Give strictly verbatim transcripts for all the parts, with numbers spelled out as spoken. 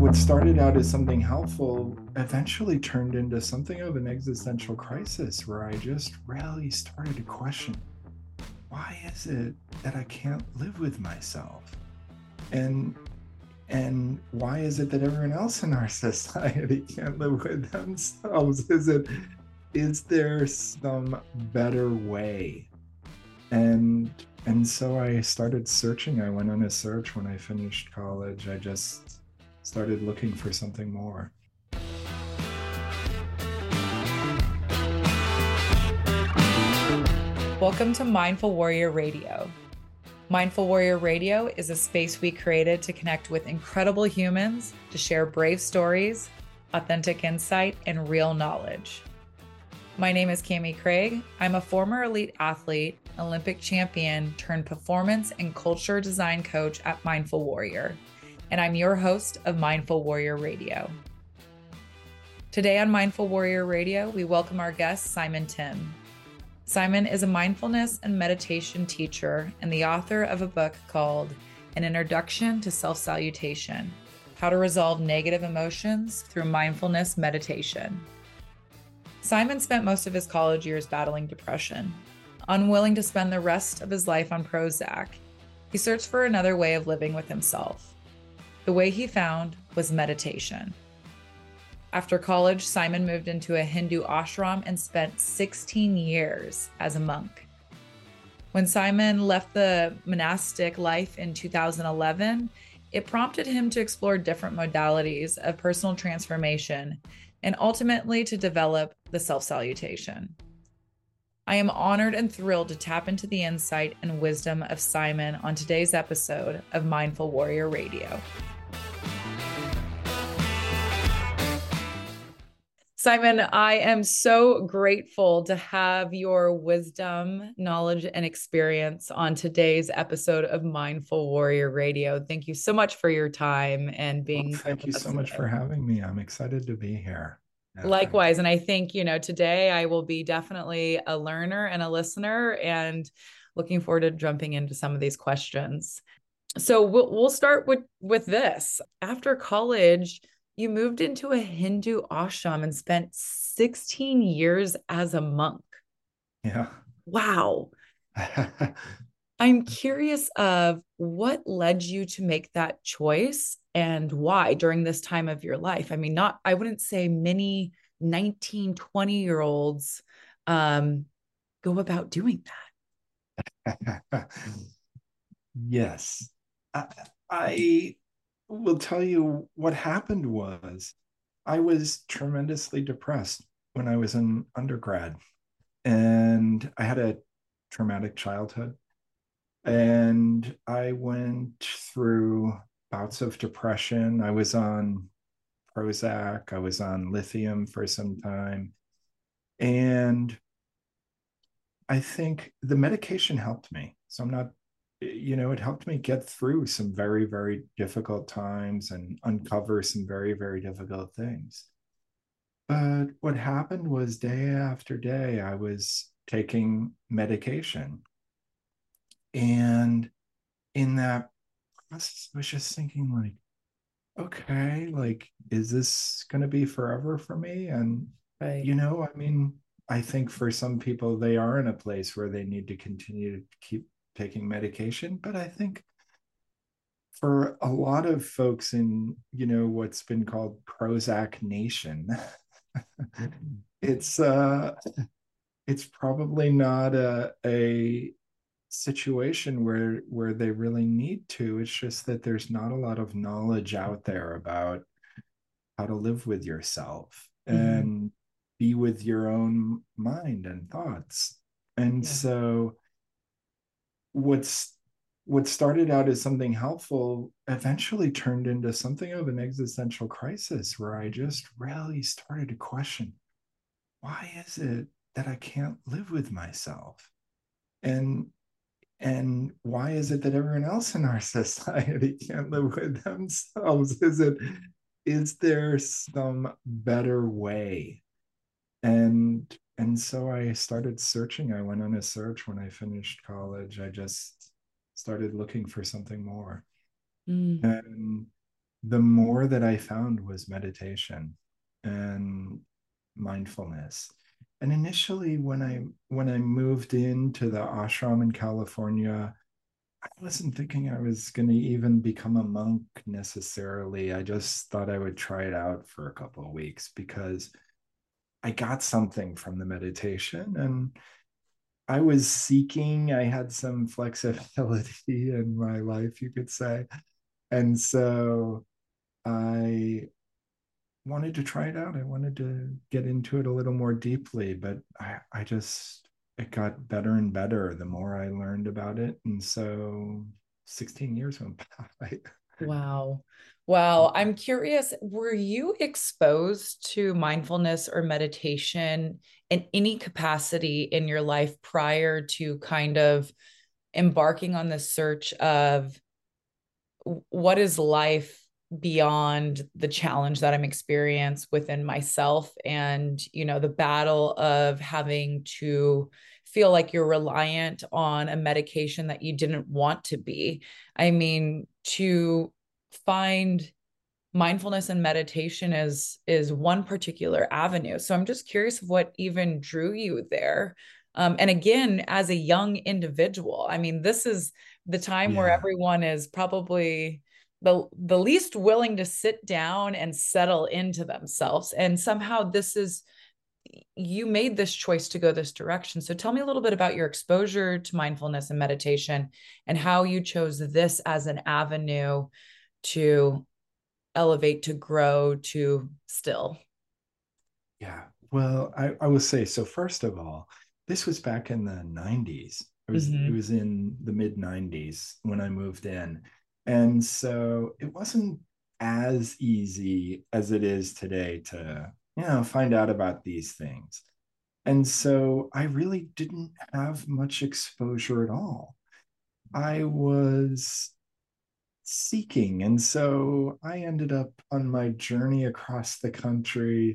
what started out as something helpful eventually turned into something of an existential crisis where I just really started to question, why is it that I can't live with myself? And and why is it that everyone else in our society can't live with themselves? Is it is there some better way? And and so I started searching. I went on a search when I finished college. I just started looking for something more. Welcome to Mindful Warrior Radio. Mindful Warrior Radio is a space we created to connect with incredible humans, to share brave stories, authentic insight, and real knowledge. My name is Cami Craig. I'm a former elite athlete, Olympic champion, turned performance and culture design coach at Mindful Warrior, and I'm your host of Mindful Warrior Radio. Today on Mindful Warrior Radio, we welcome our guest, Simon Tim. Simon is a mindfulness and meditation teacher and the author of a book called An Introduction to Self-Salutation: How to Resolve Negative Emotions Through Mindfulness Meditation. Simon spent most of his college years battling depression. Unwilling to spend the rest of his life on Prozac, he searched for another way of living with himself. The way he found was meditation. After college, Simon moved into a Hindu ashram and spent sixteen years as a monk. When Simon left the monastic life in two thousand eleven, it prompted him to explore different modalities of personal transformation and ultimately to develop the self-salutation. I am honored and thrilled to tap into the insight and wisdom of Simon on today's episode of Mindful Warrior Radio. Simon, I am so grateful to have your wisdom, knowledge, and experience on today's episode of Mindful Warrior Radio. Thank you so much for your time and being Well, thank you with us so much today. for having me. I'm excited to be here. Yeah, Likewise. And I think, you know, today I will be definitely a learner and a listener and looking forward to jumping into some of these questions. So we'll, we'll start with, with this. After college, you moved into a Hindu ashram and spent sixteen years as a monk. Yeah. Wow. I'm curious of what led you to make that choice and why during this time of your life. I mean, not, I wouldn't say many nineteen, twenty year olds um, go about doing that. Yes. I, I will tell you what happened was I was tremendously depressed when I was in undergrad, and I had a traumatic childhood, and I went through bouts of depression. I was on Prozac, I was on lithium for some time, and I think the medication helped me. So I'm not, you know, it helped me get through some very, very difficult times and uncover some very, very difficult things. But what happened was day after day, I was taking medication. And in that process, I was just thinking, like, okay, like, is this going to be forever for me? And, Right. you know, I mean, I think for some people, they are in a place where they need to continue to keep taking medication. But I think for a lot of folks in, you know, what's been called Prozac Nation, it's uh it's probably not a a situation where where they really need to. It's just that there's not a lot of knowledge out there about how to live with yourself Mm-hmm. and be with your own mind and thoughts. And Yeah. so what's what started out as something helpful eventually turned into something of an existential crisis where I just really started to question, why is it that I can't live with myself? And and why is it that everyone else in our society can't live with themselves? Is it is there some better way? And and so I started searching. I went on a search when I finished college. I just started looking for something more. Mm. And the more that I found was meditation and mindfulness. And initially when I when I moved into the ashram in California, I wasn't thinking I was going to even become a monk necessarily. I just thought I would try it out for a couple of weeks because I got something from the meditation, and I was seeking, I had some flexibility in my life, you could say. And so I wanted to try it out. I wanted to get into it a little more deeply, but I, I just, it got better and better the more I learned about it. And so sixteen years went by. Wow. Wow. I'm curious, were you exposed to mindfulness or meditation in any capacity in your life prior to kind of embarking on this search of what is life beyond the challenge that I'm experiencing within myself, and you know the battle of having to feel like you're reliant on a medication that you didn't want to be. I mean, to find mindfulness and meditation is is one particular avenue. So I'm just curious of what even drew you there. Um, and again, as a young individual, I mean, this is the time where Yeah. everyone is probably the the least willing to sit down and settle into themselves. And somehow this is you made this choice to go this direction. So tell me a little bit about your exposure to mindfulness and meditation and how you chose this as an avenue to elevate, to grow, to still. Yeah. Well, I, I will say, so first of all, this was back in the nineties. It was it Mm-hmm. was in the mid nineties when I moved in. And so it wasn't as easy as it is today to, you know, find out about these things. And so I really didn't have much exposure at all. I was seeking. And so I ended up on my journey across the country,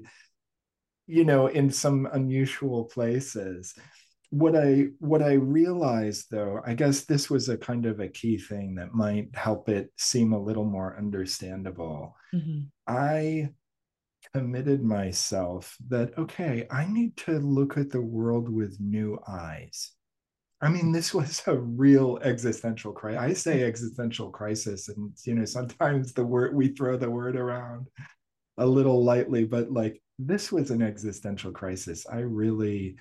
you know, in some unusual places. What I what I realized though, I guess this was a kind of a key thing that might help it seem a little more understandable. Mm-hmm. I committed myself that okay, I need to look at the world with new eyes. I mean, this was a real existential crisis. I say existential crisis, and you know, sometimes the word we throw the word around a little lightly, but like this was an existential crisis. I really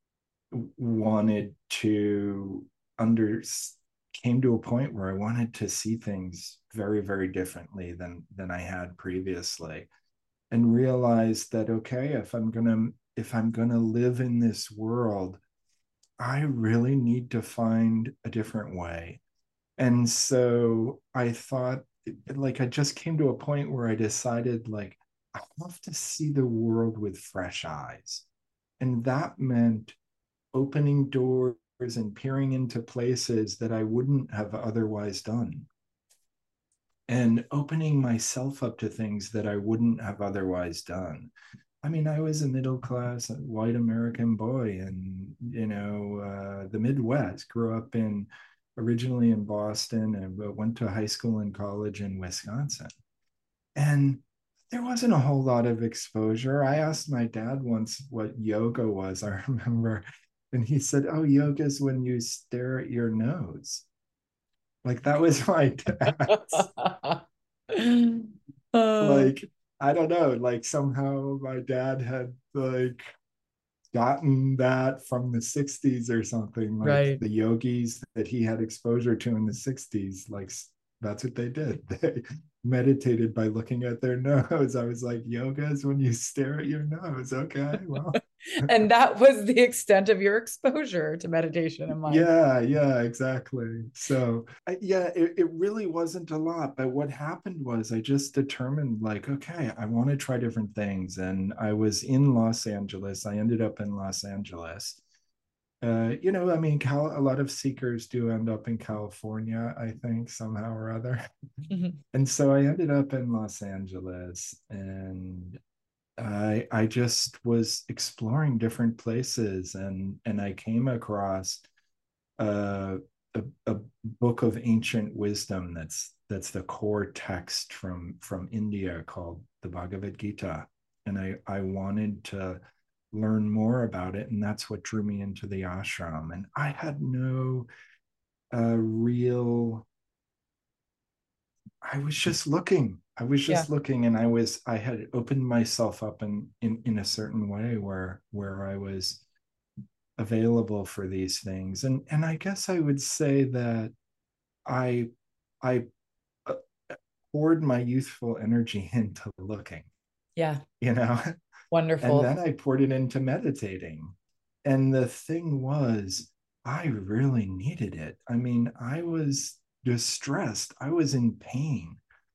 wanted to under came to a point where I wanted to see things very, very differently than than I had previously, and realized that okay, if I'm gonna if I'm gonna live in this world, I really need to find a different way. And so I thought, like, I just came to a point where I decided, like, I have to see the world with fresh eyes. And that meant opening doors and peering into places that I wouldn't have otherwise done, and opening myself up to things that I wouldn't have otherwise done. I mean, I was a middle class white American boy and, you know, uh, the Midwest, grew up in originally in Boston and went to high school and college in Wisconsin. And there wasn't a whole lot of exposure. I asked my dad once what yoga was, I remember. And he said, oh, yoga is when you stare at your nose. Like that was my dad's. uh, Like, I don't know, like somehow my dad had like gotten that from the sixties or something, like right. the yogis that he had exposure to in the sixties, like that's what they did. They meditated by looking at their nose. I was like, yoga is when you stare at your nose. Okay, well. And that was the extent of your exposure to meditation and mind. Yeah, yeah, exactly. So, I, yeah, it, it really wasn't a lot. But what happened was I just determined, like, okay, I want to try different things. And I was in Los Angeles. I ended up in Los Angeles. Uh, you know, I mean, Cal, a lot of seekers do end up in California, I think, somehow or other. Mhm. And so I ended up in Los Angeles, and I I just was exploring different places, and and I came across uh, a, a book of ancient wisdom that's that's the core text from from India called the Bhagavad Gita. And I I wanted to learn more about it, and that's what drew me into the ashram. And I had no uh, real I was just looking. I was Yeah. just looking, and I was I had opened myself up in in in a certain way where where I was available for these things. And and I guess I would say that I I uh, poured my youthful energy into looking, Yeah. you know, and Wonderful. then I poured it into meditating. And the thing was, I really needed it. I mean, I was distressed. I was in pain.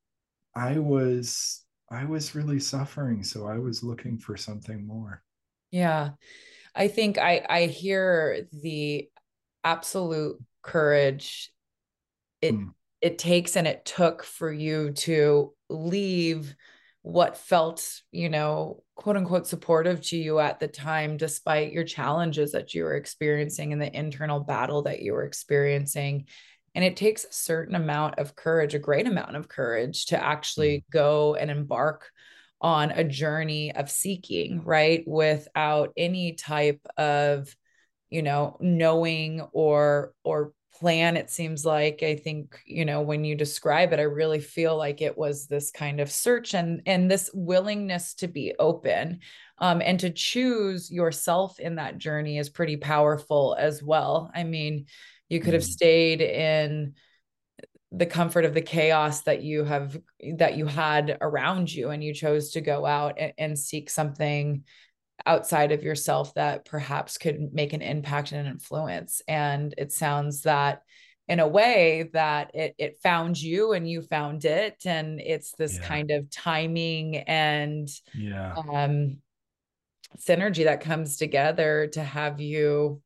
I was I was really suffering, so I was looking for something more. Yeah. I think I I hear the absolute courage it Mm, it takes and it took for you to leave what felt, you know, quote unquote supportive to you at the time, despite your challenges that you were experiencing and the internal battle that you were experiencing. And it takes a certain amount of courage, a great amount of courage to mm, actually go and embark on a journey of seeking, right? Without any type of, you know, knowing or or plan. It seems like, I think, you know, when you describe it, I really feel like it was this kind of search and and this willingness to be open, um, and to choose yourself in that journey is pretty powerful as well. I mean, you could have mm. stayed in the comfort of the chaos that you have that you had around you, and you chose to go out and, and seek something outside of yourself that perhaps could make an impact and an influence. And it sounds that in a way that it it found you and you found it. And it's this Yeah. kind of timing and Yeah. um, synergy that comes together to have you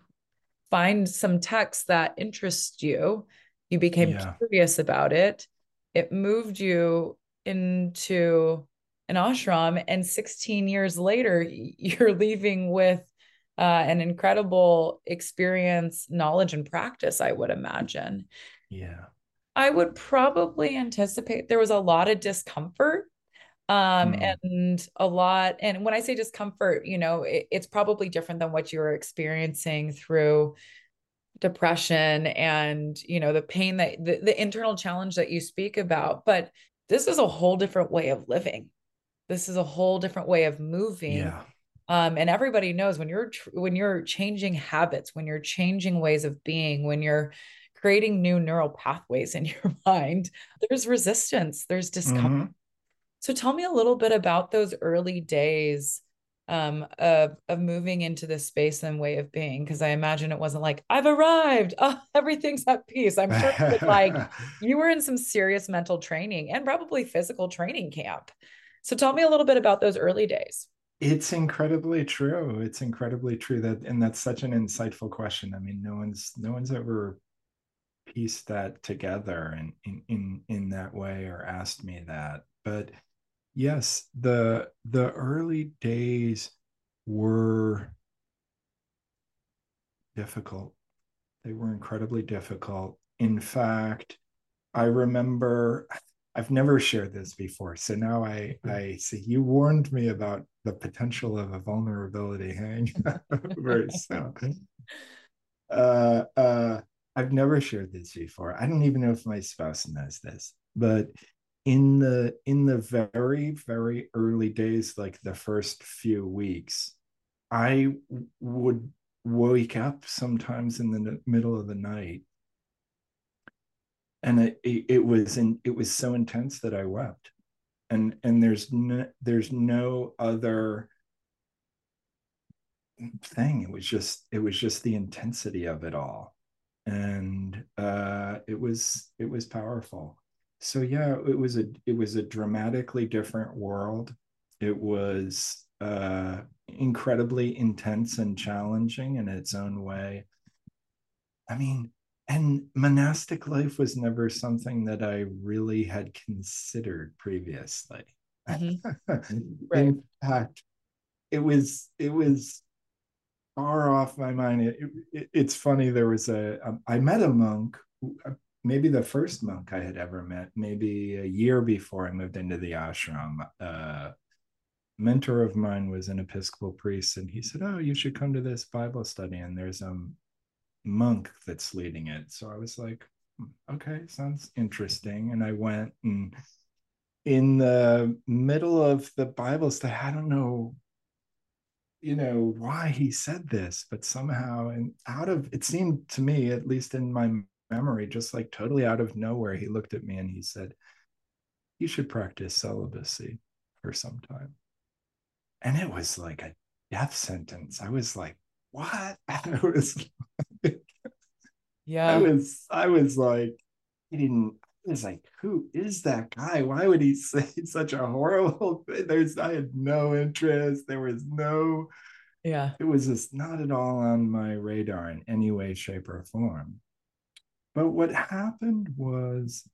find some text that interests you. You became Yeah. curious about it. It moved you into an ashram. And sixteen years later, you're leaving with uh, an incredible experience, knowledge, and practice, I would imagine. Yeah. I would probably anticipate there was a lot of discomfort, um, Mm, and a lot. And when I say discomfort, you know, it, it's probably different than what you were experiencing through depression and, you know, the pain that the, the internal challenge that you speak about. But this is a whole different way of living. This is a whole different way of moving. yeah. Um, and everybody knows when you're tr- when you're changing habits, when you're changing ways of being, when you're creating new neural pathways in your mind, there's resistance, there's discomfort. Hmm. So tell me a little bit about those early days, um, of of moving into this space and way of being, because I imagine it wasn't like I've arrived, oh, everything's at peace. I'm sure it was like you were in some serious mental training and probably physical training camp. So tell me a little bit about those early days. It's incredibly true. It's incredibly true that, and that's such an insightful question. I mean, no one's no one's ever pieced that together in in in, in that way or asked me that. But yes, the the early days were difficult. They were incredibly difficult. In fact, I remember I've never shared this before. So now I I see you warned me about the potential of a vulnerability hanging over. So uh uh I've never shared this before. I don't even know if my spouse knows this, but in the in the very, very early days, like the first few weeks, I would wake up sometimes in the middle of the night, and it, it, it was in, it was so intense that I wept. And and there's no, there's no other thing. It was just it was just the intensity of it all, and uh, it was it was powerful. So yeah, it was a it was a dramatically different world. It was uh, incredibly intense and challenging in its own way. I mean, and monastic life was never something that I really had considered previously. Mhm. Right. In fact, it was it was far off my mind. It, it, it's funny. There was a um, I met a monk. Who, maybe the first monk I had ever met, maybe a year before I moved into the ashram. Uh, mentor of mine was an Episcopal priest, and he said, "Oh, you should come to this Bible study." And there's a monk that's leading it. So I was like, "Hmm, okay, sounds interesting." And I went, and in the middle of the Bible study, I don't know, you know, why he said this, but somehow, and out of it seemed to me, at least in my memory, just like totally out of nowhere, he looked at me and he said, "You should practice celibacy for some time." And it was like a death sentence. I was like, what? I was I Yeah. was I was like, he didn't I was like, who is that guy? Why would he say such a horrible thing? There's I had no interest. There was no, Yeah. it was just not at all on my radar in any way, shape, or form. But what happened was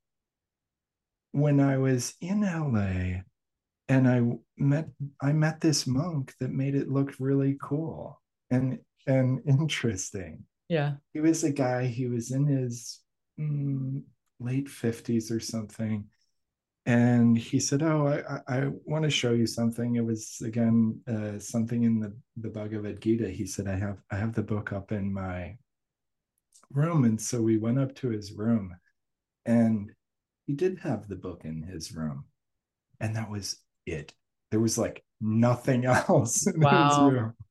when I was in L A, and I met I met this monk that made it look really cool and and interesting. Yeah. He was a guy, he was in his mm, late fifties or something. And he said, "Oh, I, I, I want to show you something." It was again uh, something in the, the Bhagavad Gita. He said, I have I have the book up in my room. And so we went up to his room, and he did have the book in his room. And that was it. There was like nothing else in his Wow. room.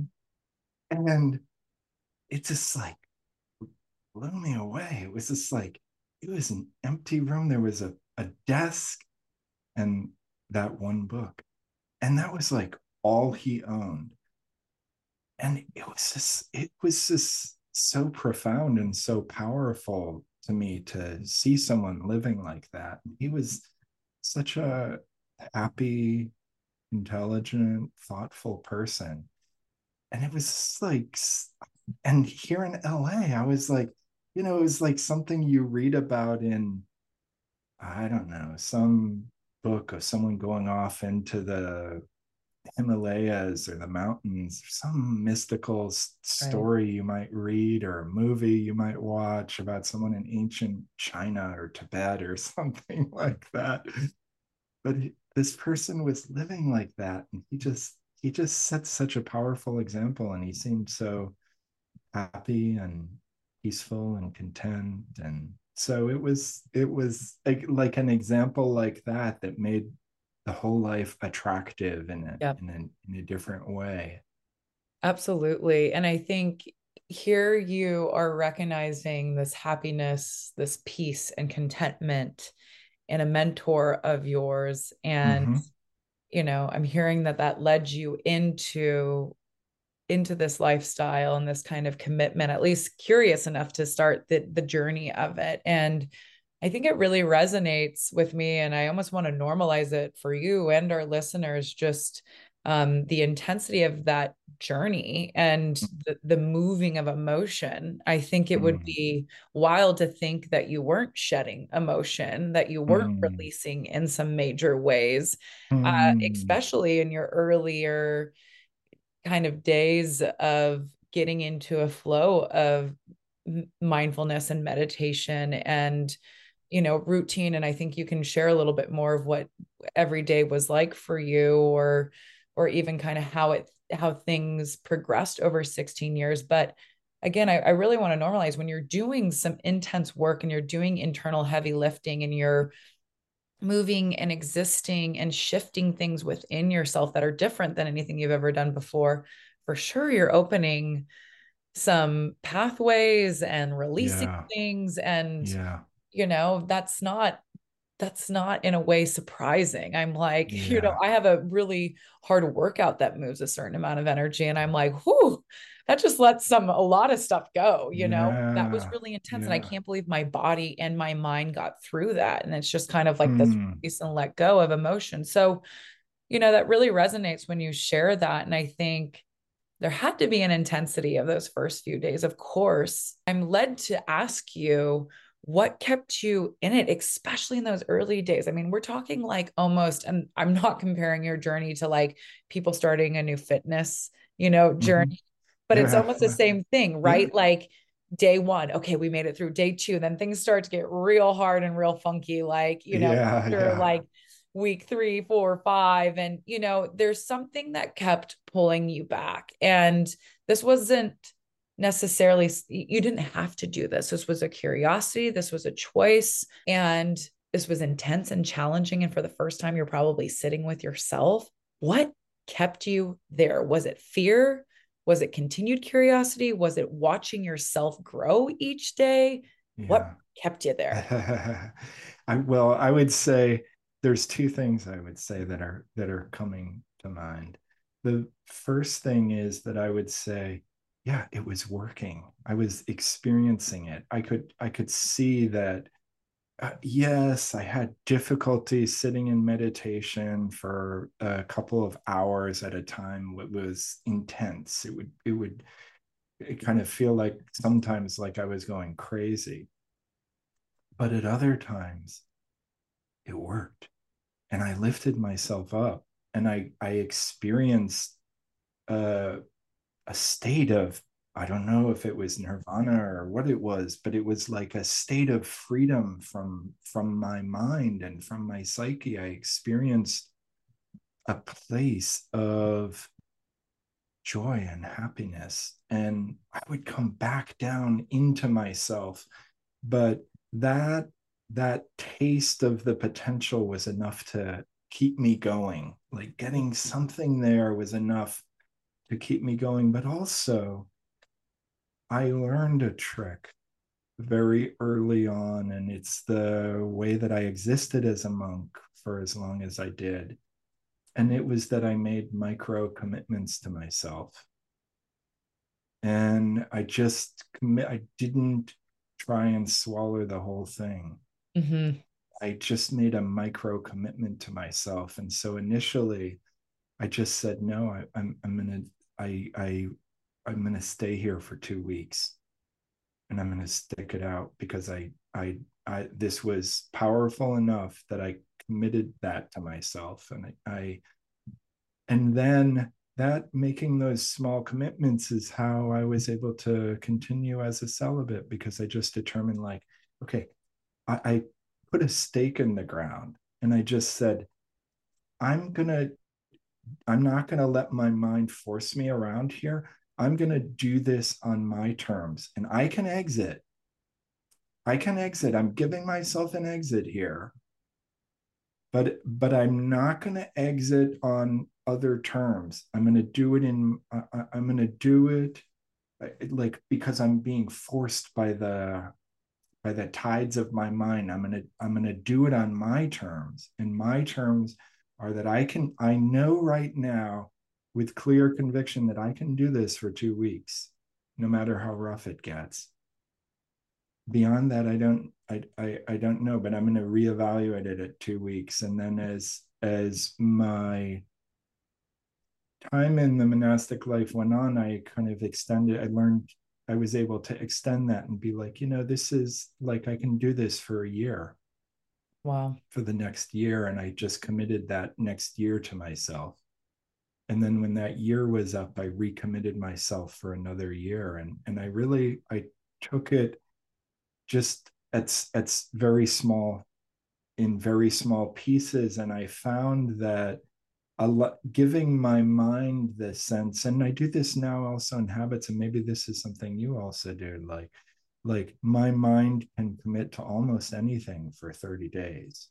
And it just like blew me away. It was just like, it was an empty room. There was a, a desk and that one book. And that was like all he owned. And it was just, it was just so profound and so powerful to me to see someone living like that. He was such a happy, intelligent, thoughtful person. And it was like, and here in L A, I was like, you know, it was like something you read about in, I don't know, some book of someone going off into the Himalayas or the mountains, some mystical Right. story you might read or a movie you might watch about someone in ancient China or Tibet or something like that. But this person was living like that, and he just he just set such a powerful example, and he seemed so happy and peaceful and content. And so it was it was like, like an example like that that made the whole life attractive in a Yeah. in a, in a different way. Absolutely. And I think here you are recognizing this happiness, this peace and contentment in a mentor of yours. And, Mm-hmm. you know, I'm hearing that that led you into into this lifestyle and this kind of commitment, at least curious enough to start the the journey of it. And I think it really resonates with me. And I almost want to normalize it for you and our listeners, just um, the intensity of that journey and the, the moving of emotion. I think it would Mm-hmm. be wild to think that you weren't shedding emotion, that you weren't Mm-hmm. releasing in some major ways, uh, Mm-hmm. especially in your earlier kind of days of getting into a flow of mindfulness and meditation and, you know, routine. And I think you can share a little bit more of what every day was like for you, or or even kind of how it how things progressed over sixteen years. But again, I, I really want to normalize when you're doing some intense work and you're doing internal heavy lifting and you're moving and existing and shifting things within yourself that are different than anything you've ever done before. For sure, you're opening some pathways and releasing Yeah. things. And, Yeah. you know, that's not that's not in a way surprising. I'm like, you know, Yeah. I have a really hard workout that moves a certain amount of energy. And I'm like, whoo, that just lets some a lot of stuff go, you know. That was Yeah. really intense. And I Yeah. can't believe my body and my mind got through that. And it's just kind of like this Hmm. release and let go of emotion. So, you know, that really resonates when you share that. And I think there had to be an intensity of those first few days. Of course, I'm led to ask you what kept you in it, especially in those early days. I mean, we're talking like almost, and I'm not comparing your journey to like people starting a new fitness, you know, Mm-hmm. journey, but it's Yeah. almost the same thing, Yeah. right? Like day one, okay, we made it through day two. Then things start to get real hard and real funky, like, you know, Yeah, after yeah. like week three, four, five. And, you know, there's something that kept pulling you back. And this wasn't necessarily, you didn't have to do this. This was a curiosity, this was a choice. And this was intense and challenging. And for the first time, you're probably sitting with yourself. What kept you there? Was it fear? Was it continued curiosity? Was it watching yourself grow each day? What Yeah. kept you there? I well, I would say there's two things I would say that are that are coming to mind. The first thing is that I would say, yeah, it was working. I was experiencing it. I could I could see that uh, yes, I had difficulty sitting in meditation for a couple of hours at a time. It was intense. It would it would it kind of feel like sometimes like I was going crazy. But at other times, it worked. And I lifted myself up and I, I experienced a, a state of, I don't know if it was nirvana or what it was, but it was like a state of freedom from, from my mind and from my psyche. I experienced a place of joy and happiness. And I would come back down into myself. But that that taste of the potential was enough to keep me going. Like getting something there was enough to keep me going. But also, I learned a trick very early on, and it's the way that I existed as a monk for as long as I did. And it was that I made micro commitments to myself. And I just commit, I didn't try and swallow the whole thing. Mm-hmm. I just made a micro commitment to myself. And so initially I just said, no, I, I'm, I'm going to, I, I, I'm going to stay here for two weeks and I'm going to stick it out because I, I, I, this was powerful enough that I committed that to myself. And I, I and then that making those small commitments is how I was able to continue as a celibate because I just determined like, okay, I, I put a stake in the ground and I just said, I'm gonna, I'm not gonna let my mind force me around here. I'm gonna do this on my terms and I can exit. I can exit. I'm giving myself an exit here. But but I'm not going to exit on other terms. I'm going to do it in I, I'm going to do it like because I'm being forced by the by the tides of my mind. I'm gonna I'm gonna do it on my terms. And my terms are that I can I know right now with clear conviction that I can do this for two weeks, no matter how rough it gets. Beyond that, I don't I I, I don't know, but I'm gonna reevaluate it at two weeks. And then as as my time in the monastic life went on, I kind of extended, I learned I was able to extend that and be like, you know, this is like I can do this for a year. Wow. For the next year. And I just committed that next year to myself. And then when that year was up, I recommitted myself for another year. And and I really I took it just at, at very small in very small pieces. And I found that a lot, giving my mind the sense, and I do this now also in habits, and maybe this is something you also do, like like my mind can commit to almost anything for thirty days.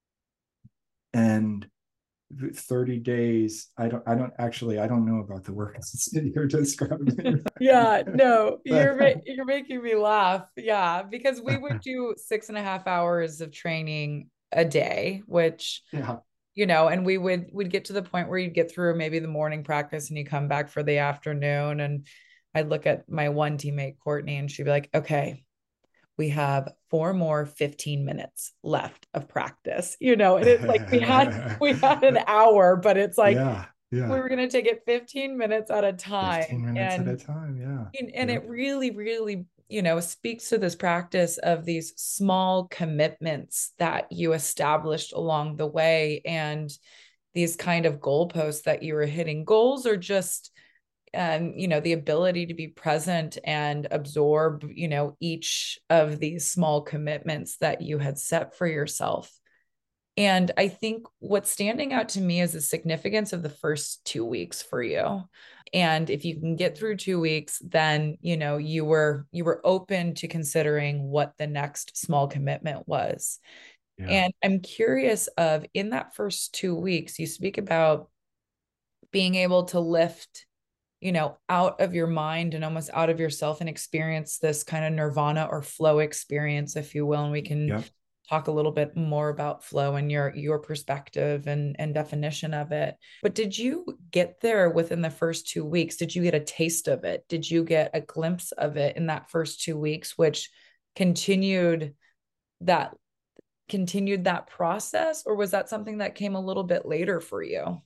And thirty days, I don't I don't actually I don't know about the work you're describing. Yeah, no, you're ma- But you're making me laugh. Yeah, because we would do six and a half hours of training a day, which, yeah. you know, and we would would get to the point where you'd get through maybe the morning practice and you come back for the afternoon. And I'd look at my one teammate, Courtney, and she'd be like, okay, we have four more fifteen minutes left of practice, you know, and it's like we had we had an hour, but it's like Yeah, we yeah. were going to take it fifteen minutes at a time. fifteen minutes at a And time, yeah. and, and Yep. it really, really, you know, speaks to this practice of these small commitments that you established along the way and these kind of goalposts that you were hitting. Goals are just um, you know, the ability to be present and absorb, you know, each of these small commitments that you had set for yourself. And I think what's standing out to me is the significance of the first two weeks for you. And if you can get through two weeks, then, you know, you were you were open to considering what the next small commitment was. Yeah. And I'm curious of in that first two weeks, you speak about being able to lift, you know, out of your mind and almost out of yourself and experience this kind of nirvana or flow experience, if you will. And we can Yep. talk a little bit more about flow and your your perspective and and definition of it. But did you get there within the first two weeks? Did you get a taste of it? Did you get a glimpse of it in that first two weeks, which continued that continued that process, or was that something that came a little bit later for you?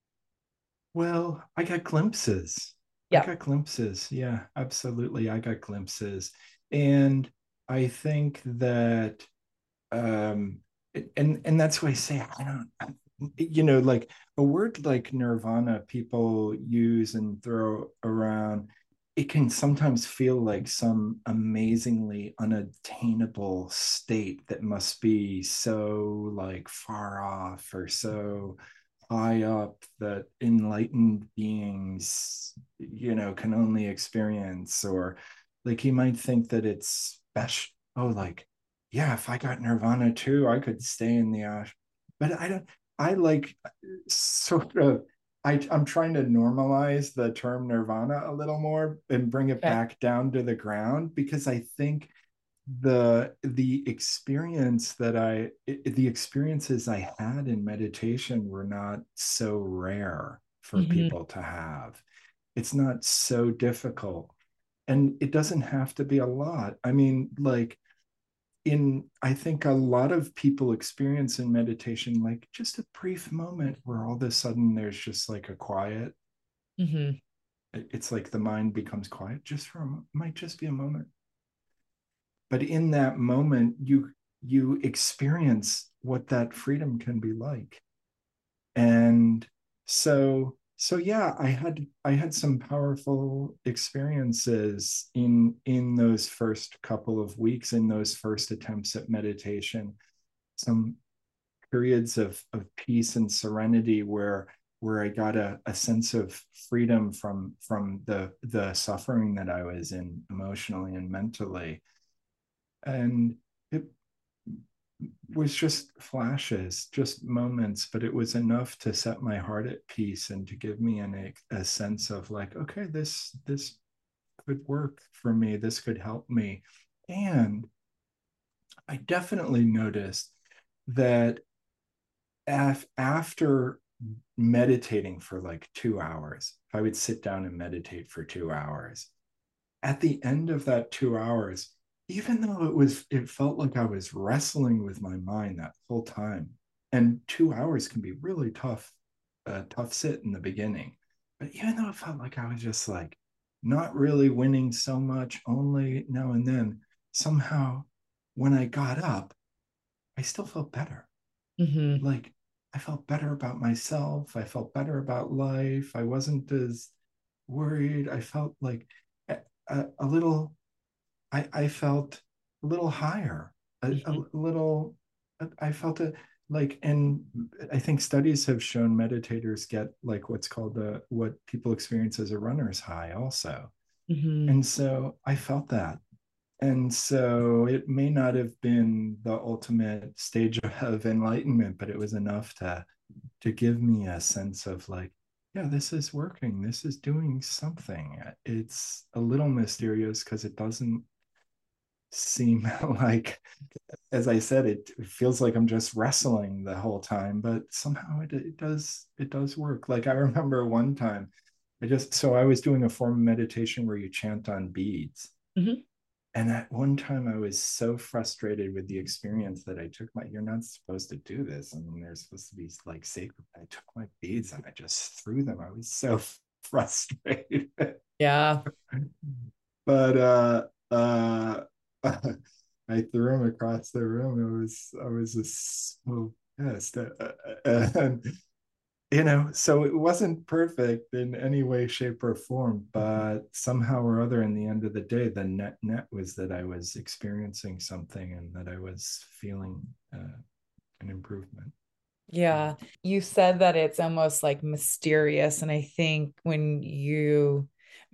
Well, I got glimpses. I Yeah. got glimpses. Yeah, absolutely. I got glimpses. And I think that um and and that's why I say I don't you know like a word like nirvana people use and throw around, it can sometimes feel like some amazingly unattainable state that must be so like far off or so high up that enlightened beings, you know, can only experience. Or like you might think that it's special. Oh, like, yeah, if I got nirvana too, I could stay in the ash. But I don't, I like sort of, I, I'm trying to normalize the term nirvana a little more and bring it Okay. back down to the ground, because I think the the experience that I the experiences I had in meditation were not so rare for Mm-hmm. people to have. It's not so difficult. And it doesn't have to be a lot. I mean, like in I think a lot of people experience in meditation like just a brief moment where all of a sudden there's just like a quiet. Mm-hmm. It's like the mind becomes quiet just for a moment. It might just be a moment, but in that moment you you experience what that freedom can be like. And so so yeah, i had i had some powerful experiences in in those first couple of weeks, in those first attempts at meditation, some periods of of peace and serenity where where I got a, a sense of freedom from from the the suffering that I was in emotionally and mentally. And it was just flashes, just moments, but it was enough to set my heart at peace and to give me an, a, a sense of like, okay, this this could work for me. This could help me. And I definitely noticed that af- after meditating for like two hours, if I would sit down and meditate for two hours, at the end of that two hours, even though it was, it felt like I was wrestling with my mind that whole time. And two hours can be really tough, a tough sit in the beginning. But even though it felt like I was just like not really winning so much, only now and then, somehow when I got up, I still felt better. Mm-hmm. Like I felt better about myself. I felt better about life. I wasn't as worried. I felt like a, a, a little, I, I felt a little higher, a, a Mm-hmm. little, I felt it like, and I think studies have shown meditators get like what's called the, what people experience as a runner's high also. Mm-hmm. And so I felt that. And so it may not have been the ultimate stage of enlightenment, but it was enough to to give me a sense of like, yeah, this is working. This is doing something. It's a little mysterious because it doesn't seem like, as I said, it feels like I'm just wrestling the whole time, but somehow it, it does it does work. Like I remember one time, I just so I was doing a form of meditation where you chant on beads. Mm-hmm. And at one time, I was so frustrated with the experience that I took my, you're not supposed to do this. I mean, they're supposed to be like sacred. I took my beads and I just threw them. I was so frustrated. Yeah. But uh, uh, I threw them across the room. It was, I was just so pissed. Uh, and you know, so it wasn't perfect in any way, shape, or form, but somehow or other, in the end of the day, the net net was that I was experiencing something and that I was feeling uh, an improvement. Yeah. You said that it's almost like mysterious. And I think when you,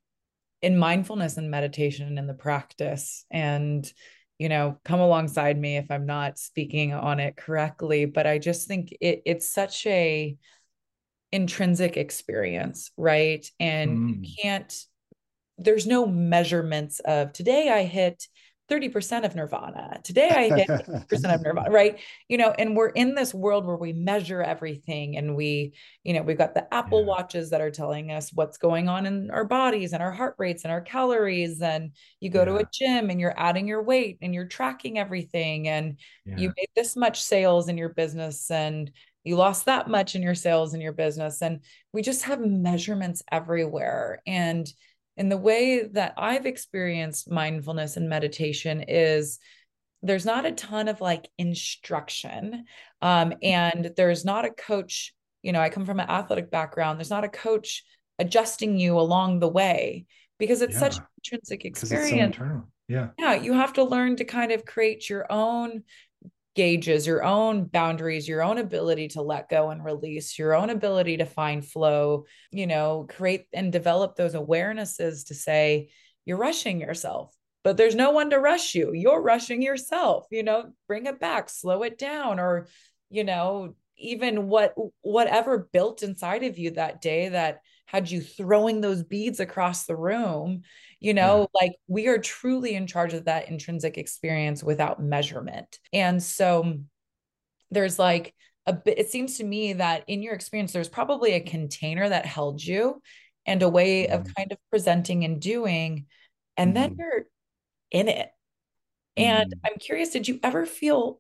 in mindfulness and meditation and in the practice, and, you know, come alongside me if I'm not speaking on it correctly, but I just think it, it's such a intrinsic experience, right? And you Mm. can't, there's no measurements of today I hit thirty percent of nirvana. Today I hit percent of nirvana, right? You know, and we're in this world where we measure everything and we, you know, we've got the Apple Yeah, watches that are telling us what's going on in our bodies and our heart rates and our calories. And you go to a yeah, gym and you're adding your weight and you're tracking everything and you yeah, made this much sales in your business and you lost that much in your sales in your business. And we just have measurements everywhere. And and the way that I've experienced mindfulness and meditation is there's not a ton of like instruction. Um, and there's not a coach, you know, I come from an athletic background. There's not a coach adjusting you along the way because it's such an yeah, intrinsic because it's so experience. internal. Yeah. Yeah, you have to learn to kind of create your own gauges, your own boundaries, your own ability to let go and release, your own ability to find flow, you know, create and develop those awarenesses to say, you're rushing yourself, but there's no one to rush you. You're rushing yourself, you know, bring it back, slow it down, or, you know, even what whatever built inside of you that day that had you throwing those beads across the room, you Yeah. know, like we are truly in charge of that intrinsic experience without measurement. And so there's like a bit, it seems to me that in your experience, there's probably a container that held you and a way of Mm. kind of presenting and doing, and then Mm. you're in it. And Mm. I'm curious, did you ever feel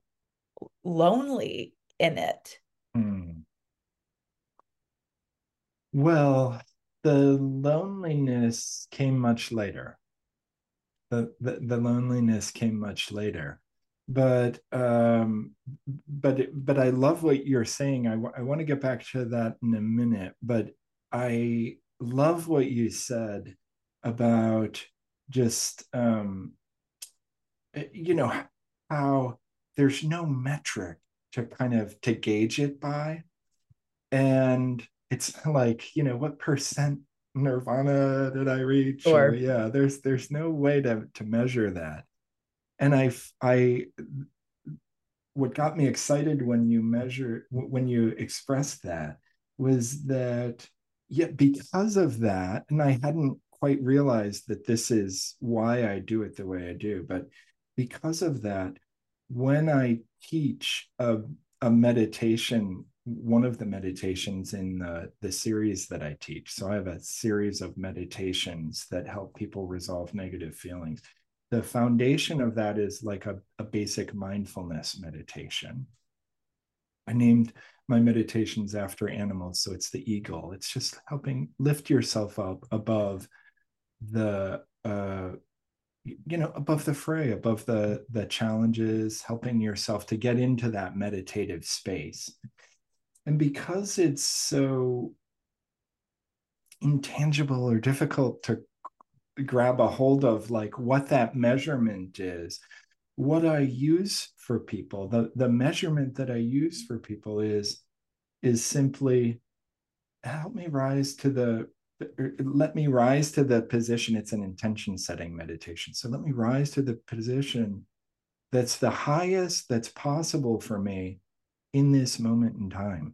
lonely in it? Mm. Well, the loneliness came much later. The, the the loneliness came much later. But um but but I love what you're saying. I, I want to get back to that in a minute, but I love what you said about just um you know how there's no metric to kind of to gauge it by, and it's like, you know, what percent nirvana did I reach, or Or yeah, there's there's no way to to measure that. And i i what got me excited when you measure when you expressed that was that, yeah, because of that, and I hadn't quite realized that this is why I do it the way I do, but because of that, when I teach a, a meditation, one of the meditations in the, the series that I teach, so I have a series of meditations that help people resolve negative feelings. The foundation of that is like a, a basic mindfulness meditation. I named my meditations after animals. So it's the eagle. It's just helping lift yourself up above the, uh, you know, above the fray, above the, the challenges, helping yourself to get into that meditative space. And because it's so intangible or difficult to grab a hold of, like what that measurement is, what I use for people, the the measurement that I use for people is is simply help me rise to the let me rise to the position. It's an intention setting meditation. So let me rise to the position that's the highest that's possible for me in this moment in time.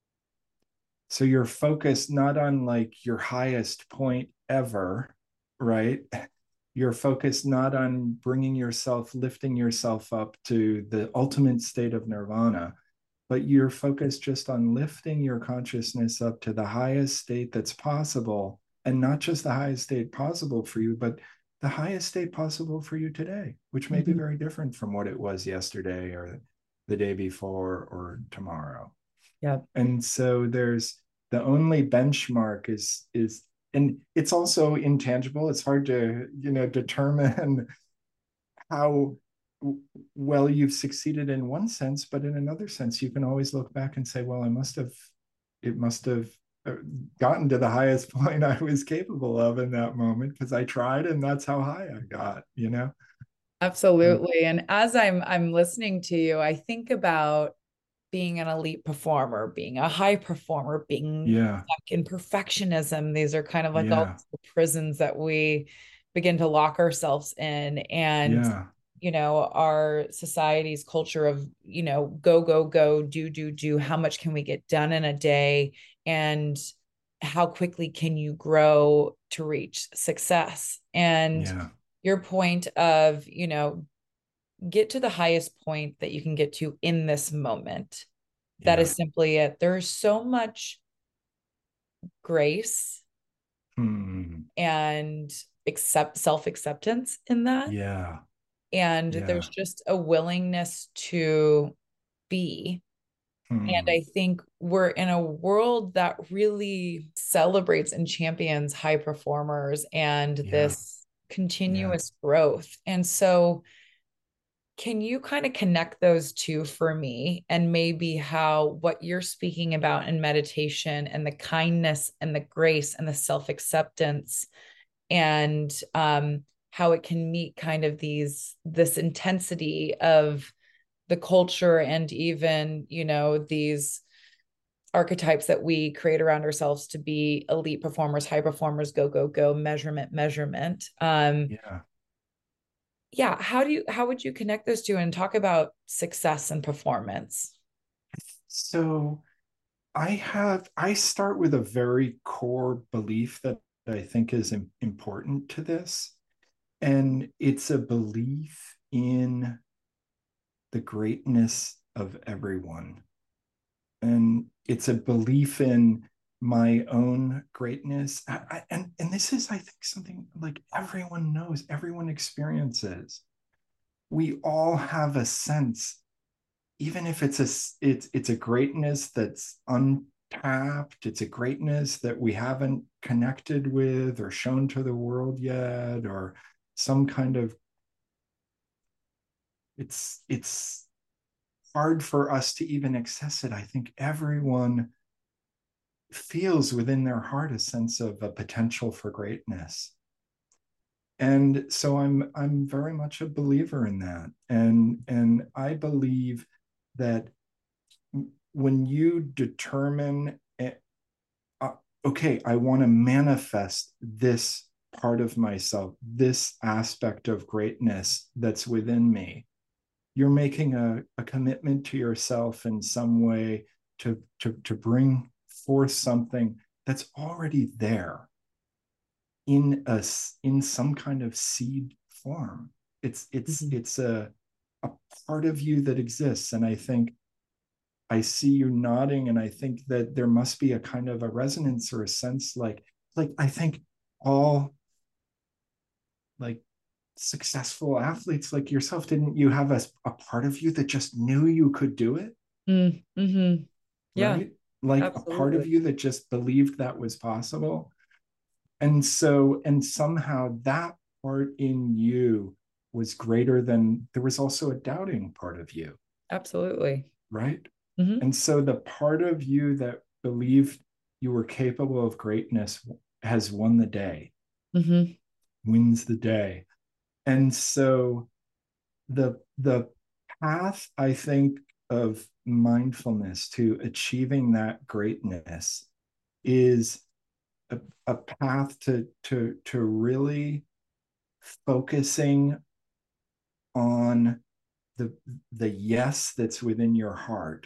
So you're focused not on like your highest point ever, right? You're focused not on bringing yourself, lifting yourself up to the ultimate state of nirvana, but you're focused just on lifting your consciousness up to the highest state that's possible. And not just the highest state possible for you, but the highest state possible for you today, which may be Mhm. very different from what it was yesterday or the day before or tomorrow. Yeah. And so there's the only benchmark is is and it's also intangible. It's hard to, you know, determine how well you've succeeded in one sense, but in another sense you can always look back and say, well, I must have it must have uh, gotten to the highest point I was capable of in that moment, because I tried, and that's how high I got, you know? So, Absolutely. And as I'm I'm listening to you, I think about being an elite performer, being a high performer, being yeah, stuck in perfectionism. These are kind of like all yeah, the prisons that we begin to lock ourselves in. And, yeah, you know, our society's culture of, you know, go, go, go, do, do, do. How much can we get done in a day? And how quickly can you grow to reach success? And yeah, your point of, you know, get to the highest point that you can get to in this moment. That yeah. is simply it. There's so much grace Hmm. and accept self-acceptance in that. Yeah, And there's yeah. just a willingness to be. And Hmm. I think we're in a world that really celebrates and champions high performers and Yeah, this yeah. continuous growth. And so can you kind of connect those two for me, and maybe how what you're speaking about in meditation and the kindness and the grace and the self acceptance and um, how it can meet kind of these this intensity of the culture and even, you know, these archetypes that we create around ourselves to be elite performers, high performers, go, go, go, measurement, measurement. Um, Yeah. yeah, how do you how would you connect those two and talk about success and performance? So I have, I start with a very core belief that I think is im- important to this. And it's a belief in the greatness of everyone. And it's a belief in my own greatness. I, I, and, and this is, I think, something like everyone knows, everyone experiences. We all have a sense, even if it's a it's it's a greatness that's untapped, it's a greatness that we haven't connected with or shown to the world yet, or some kind of, it's it's hard for us to even access it. I think everyone feels within their heart a sense of a potential for greatness. And so i'm i'm very much a believer in that. And and I believe that when you determine, uh, okay, I want to manifest this part of myself, this aspect of greatness that's within me, you're making a, a commitment to yourself in some way to, to, to bring forth something that's already there in a in some kind of seed form. It's it's Mhm. it's a a part of you that exists. And I think I see you nodding, and I think that there must be a kind of a resonance or a sense, like like I think all like successful athletes like yourself, didn't you have a, a part of you that just knew you could do it, Mm, hmm. Yeah, right? Like a part of absolutely. you that just believed that was possible. And so, and somehow that part in you was greater than, there was also a doubting part of you, Absolutely. right? Hmm. And so the part of you that believed you were capable of greatness has won the day, Hmm. wins the day. And so the the path, I think, of mindfulness to achieving that greatness is a, a path to to to really focusing on the the yes that's within your heart,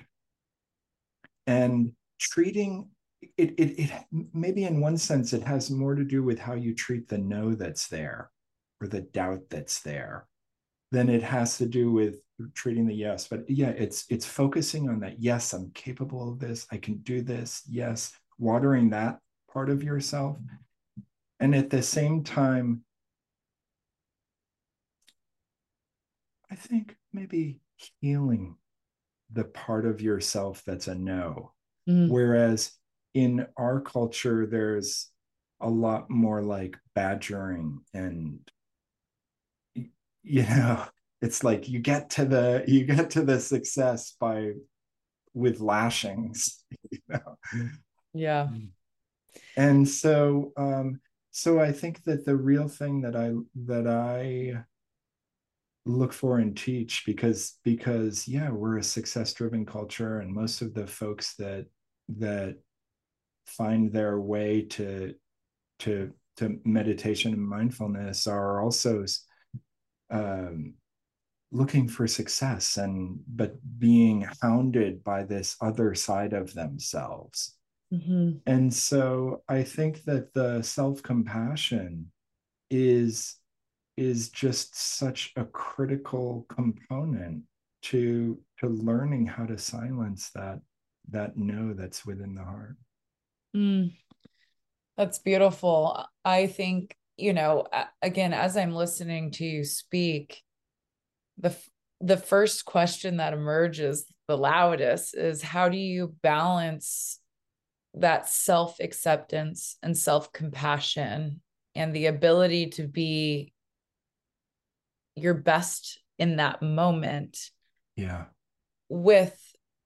and treating it, it, it maybe in one sense it has more to do with how you treat the no that's there, or the doubt that's there, than it has to do with treating the yes. But yeah, it's it's focusing on that. Yes, I'm capable of this, I can do this. Yes, watering that part of yourself. And at the same time, I think maybe healing the part of yourself that's a no. Mm, Whereas in our culture, there's a lot more like badgering, and you know, it's like you get to the you get to the success by with lashings, you know. Yeah. And so um so I think that the real thing that I that I look for and teach, because because yeah, we're a success driven culture, and most of the folks that that find their way to to to meditation and mindfulness are also um looking for success, and but being hounded by this other side of themselves. Mm-hmm. And so I think that the self-compassion is is just such a critical component to to learning how to silence that that no that's within the heart. Mm, that's beautiful. I think, you know, again, as I'm listening to you speak, the the first question that emerges the loudest is, how do you balance that self-acceptance and self-compassion and the ability to be your best in that moment Yeah. with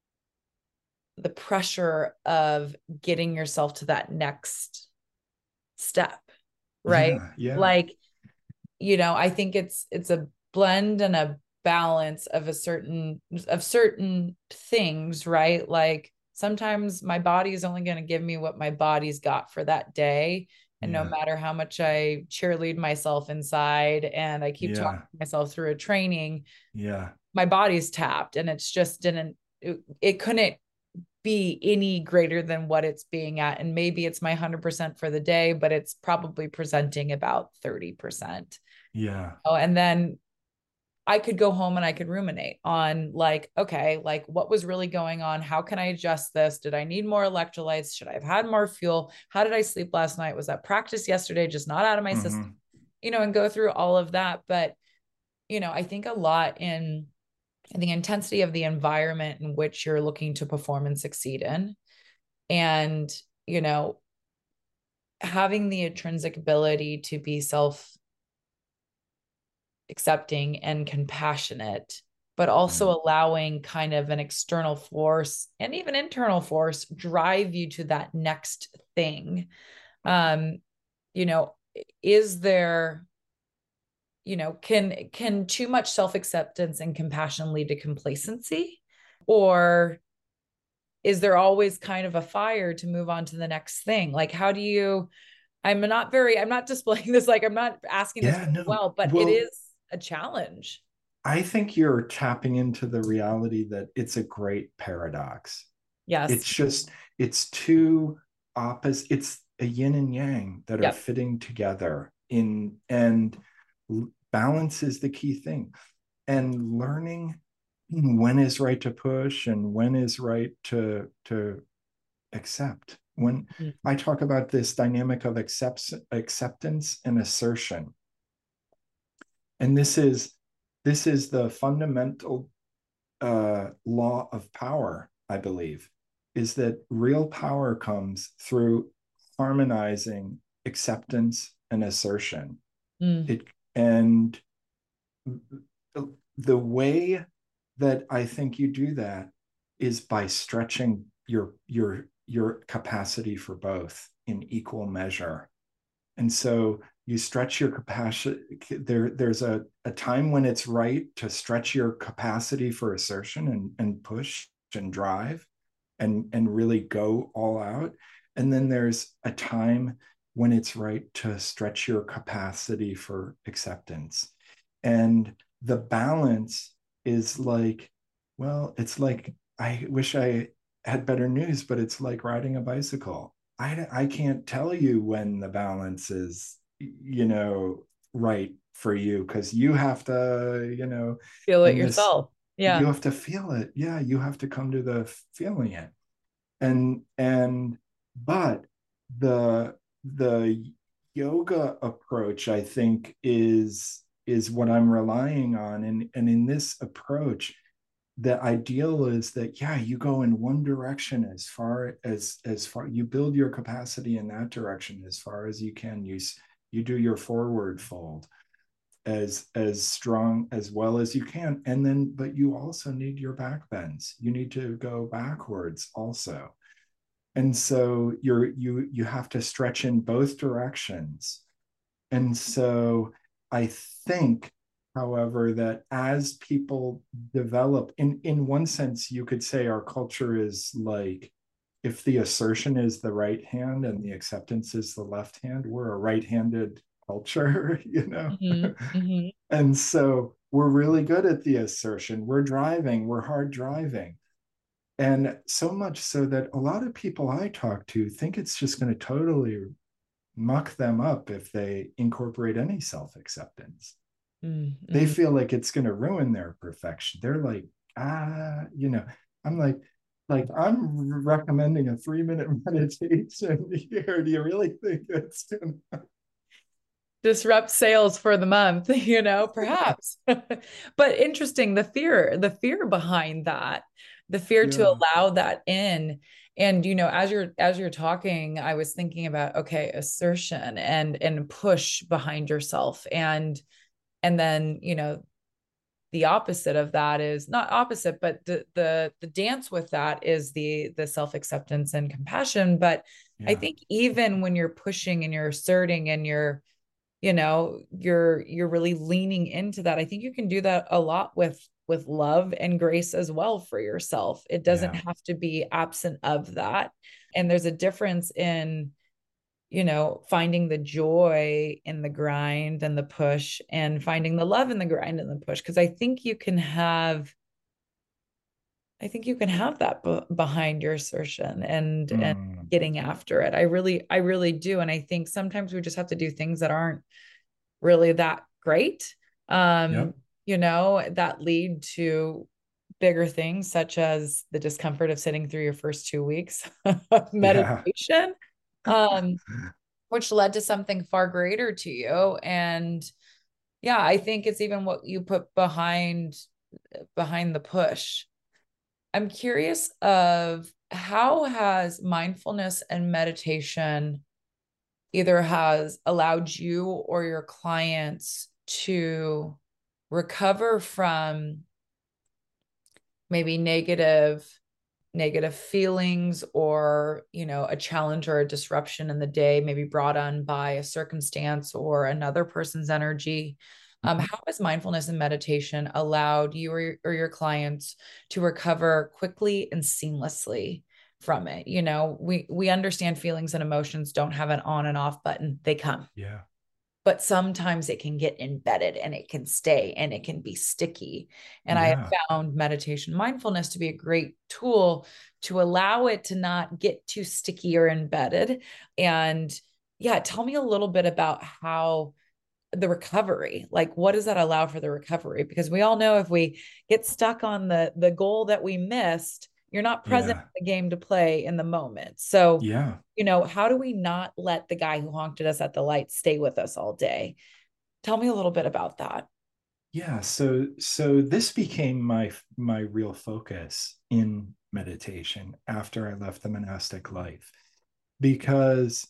the pressure of getting yourself to that next step, right? Yeah. Yeah. Like, you know, I think it's it's a blend and a balance of a certain of certain things, right? Like sometimes my body is only going to give me what my body's got for that day. And no Yeah. matter how much I cheerlead myself inside and I keep talking Yeah. myself through a training, Yeah. my body's tapped and it's just didn't, it, it couldn't be any greater than what it's being at. And maybe it's my one hundred percent for the day, but it's probably presenting about thirty percent. Yeah. Oh, and then I could go home and I could ruminate on like, okay, like what was really going on? How can I adjust this? Did I need more electrolytes? Should I have had more fuel? How did I sleep last night? Was that practice yesterday just not out of my system? Mm-hmm. You know, and go through all of that. But, you know, I think a lot in the intensity of the environment in which you're looking to perform and succeed in. And, you know, having the intrinsic ability to be self accepting and compassionate, but also Mm. allowing kind of an external force and even internal force drive you to that next thing. Um, you know, is there, you know, can can too much self-acceptance and compassion lead to complacency? Or is there always kind of a fire to move on to the next thing? Like, how do you, I'm not very, I'm not displaying this, like, I'm not asking this Yeah. very No. well, but it Well, is a challenge. I think you're tapping into the reality that it's a great paradox. Yes. It's just, it's two opposite, it's a yin and yang that are Yep. fitting together in, and balance is the key thing. And learning when is right to push and when is right to to accept. When I talk about this dynamic of accept, acceptance and assertion, and this is this is the fundamental uh, law of power, I believe, is that real power comes through harmonizing acceptance and assertion. Mm, It and the way that I think you do that is by stretching your your your capacity for both in equal measure. And so you stretch your capacity. There, there's a, a time when it's right to stretch your capacity for assertion and, and push and drive and, and really go all out. And then there's a time when it's right to stretch your capacity for acceptance. And the balance is like, well, it's like, I wish I had better news, but it's like riding a bicycle. I, I can't tell you when the balance is, you know, right for you, because you have to, you know, feel it and this, yourself. you Yeah. have to feel it. Yeah, you have to come to the feeling it. And, and, but the, the yoga approach, I think, is, is what I'm relying on. And, and in this approach, the ideal is that yeah you go in one direction as far as as far you build your capacity in that direction as far as you can. You you do your forward fold as as strong as well as you can, and then but you also need your back bends. You need to go backwards also. And so you're you you have to stretch in both directions. And so I think, however, that as people develop, in in one sense, you could say our culture is like, if the assertion is the right hand and the acceptance is the left hand, we're a right-handed culture, you know? Hmm. Hmm. And so we're really good at the assertion. We're driving, we're hard driving. And so much so that a lot of people I talk to think it's just going to totally muck them up if they incorporate any self acceptance. They Hmm. feel like it's going to ruin their perfection. They're like, ah, you know, I'm like, like I'm recommending a three minute meditation here. Do you really think it's going to? Disrupt sales for the month, you know, perhaps. But interesting, the fear, the fear behind that, the fear to Yeah, allow that in. And you know, as you're as you're talking, I was thinking about, okay, assertion and and push behind yourself. And and then, you know, the opposite of that is not opposite, but the the the dance with that is the the self-acceptance and compassion. But I yeah, think even when you're pushing and you're asserting and you're, you know, you're you're really leaning into that, I think you can do that a lot with with love and grace as well for yourself. It doesn't yeah. have to be absent of that. And there's a difference in, you know, finding the joy in the grind and the push, and finding the love in the grind and the push. Because I think you can have, I think you can have that b- behind your assertion and and Mm, getting after it. I really, I really do. And I think sometimes we just have to do things that aren't really that great, um, yep. you know, that lead to bigger things, such as the discomfort of sitting through your first two weeks of Yeah. meditation, um, which led to something far greater to you. And yeah, I think it's even what you put behind behind the push. I'm curious of how has mindfulness and meditation either has allowed you or your clients to recover from maybe negative negative feelings, or, you know, a challenge or a disruption in the day, maybe brought on by a circumstance or another person's energy. Um, how has mindfulness and meditation allowed you or, or your clients to recover quickly and seamlessly from it? You know, we we understand feelings and emotions don't have an on and off button. They come, Yeah. but sometimes it can get embedded and it can stay and it can be sticky. And I have Yeah. found meditation mindfulness to be a great tool to allow it to not get too sticky or embedded. And yeah, tell me a little bit about how the recovery, like what does that allow for the recovery? Because we all know if we get stuck on the the goal that we missed, you're not present Yeah. in the game to play in the moment. So, Yeah. you know, how do we not let the guy who honked at us at the light stay with us all day? Tell me a little bit about that. Yeah, so so this became my my real focus in meditation after I left the monastic life, because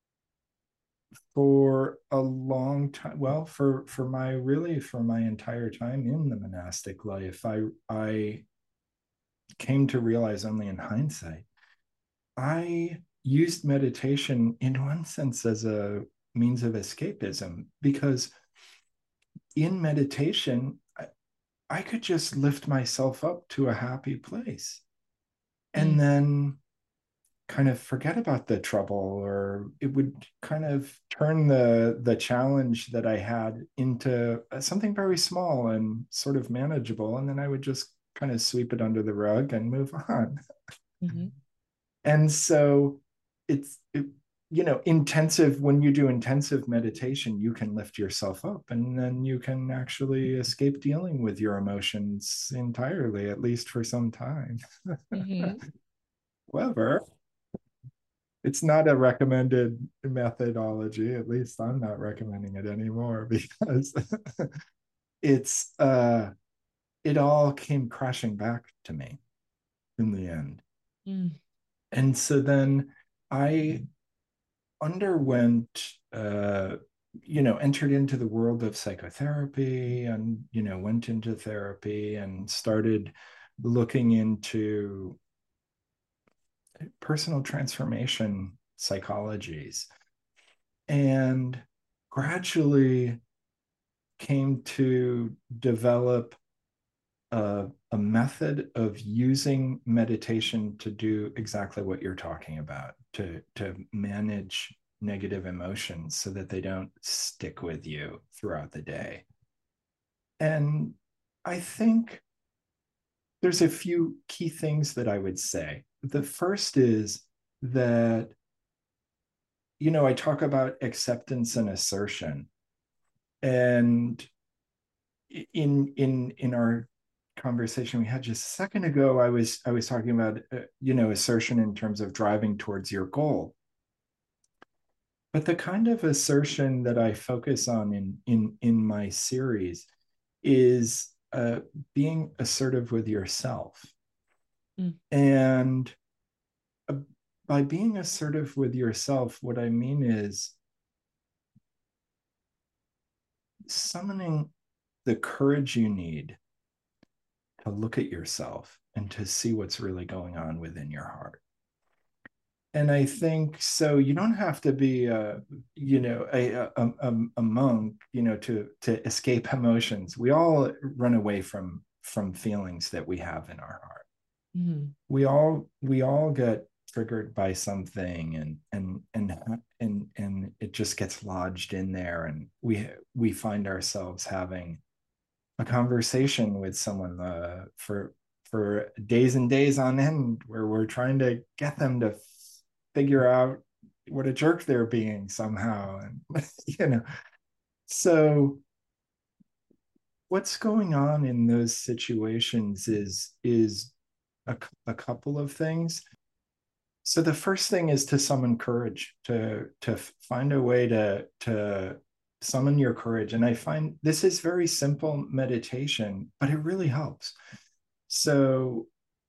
for a long time, well, for for my really for my entire time in the monastic life, I I came to realize only in hindsight, I used meditation in one sense as a means of escapism, because in meditation, I, I could just lift myself up to a happy place and Mm, then kind of forget about the trouble, or it would kind of turn the the challenge that I had into something very small and sort of manageable, and then I would just kind of sweep it under the rug and move on. mhm, And so it's it, you know, intensive, when you do intensive meditation, you can lift yourself up and then you can actually escape dealing with your emotions entirely, at least for some time. mhm, However, it's not a recommended methodology. At least I'm not recommending it anymore, because it's uh it all came crashing back to me in the end. mm, And so then I underwent uh you know, entered into the world of psychotherapy, and you know, went into therapy and started looking into personal transformation psychologies, and gradually came to develop a, a method of using meditation to do exactly what you're talking about, to, to manage negative emotions so that they don't stick with you throughout the day. And I think there's a few key things that I would say. The first is that, you know, I talk about acceptance and assertion. And in in in our conversation we had just a second ago, I was I was talking about uh, you know, assertion in terms of driving towards your goal. But the kind of assertion that I focus on in in in my series is uh, being assertive with yourself. Mm. And uh, by being assertive with yourself, what I mean is summoning the courage you need to look at yourself and to see what's really going on within your heart. And I think so. You don't have to be, a, you know, a, a, a, a monk, you know, to to escape emotions. We all run away from from feelings that we have in our heart. Mm-hmm. We all we all get triggered by something, and and and and and it just gets lodged in there, and we we find ourselves having a conversation with someone uh, for for days and days on end, where we're trying to get them to figure out what a jerk they're being somehow, and you know. So what's going on in those situations is is a, a couple of things. So the first thing is to summon courage, to to find a way to to summon your courage. And I find this is very simple meditation, but it really helps. So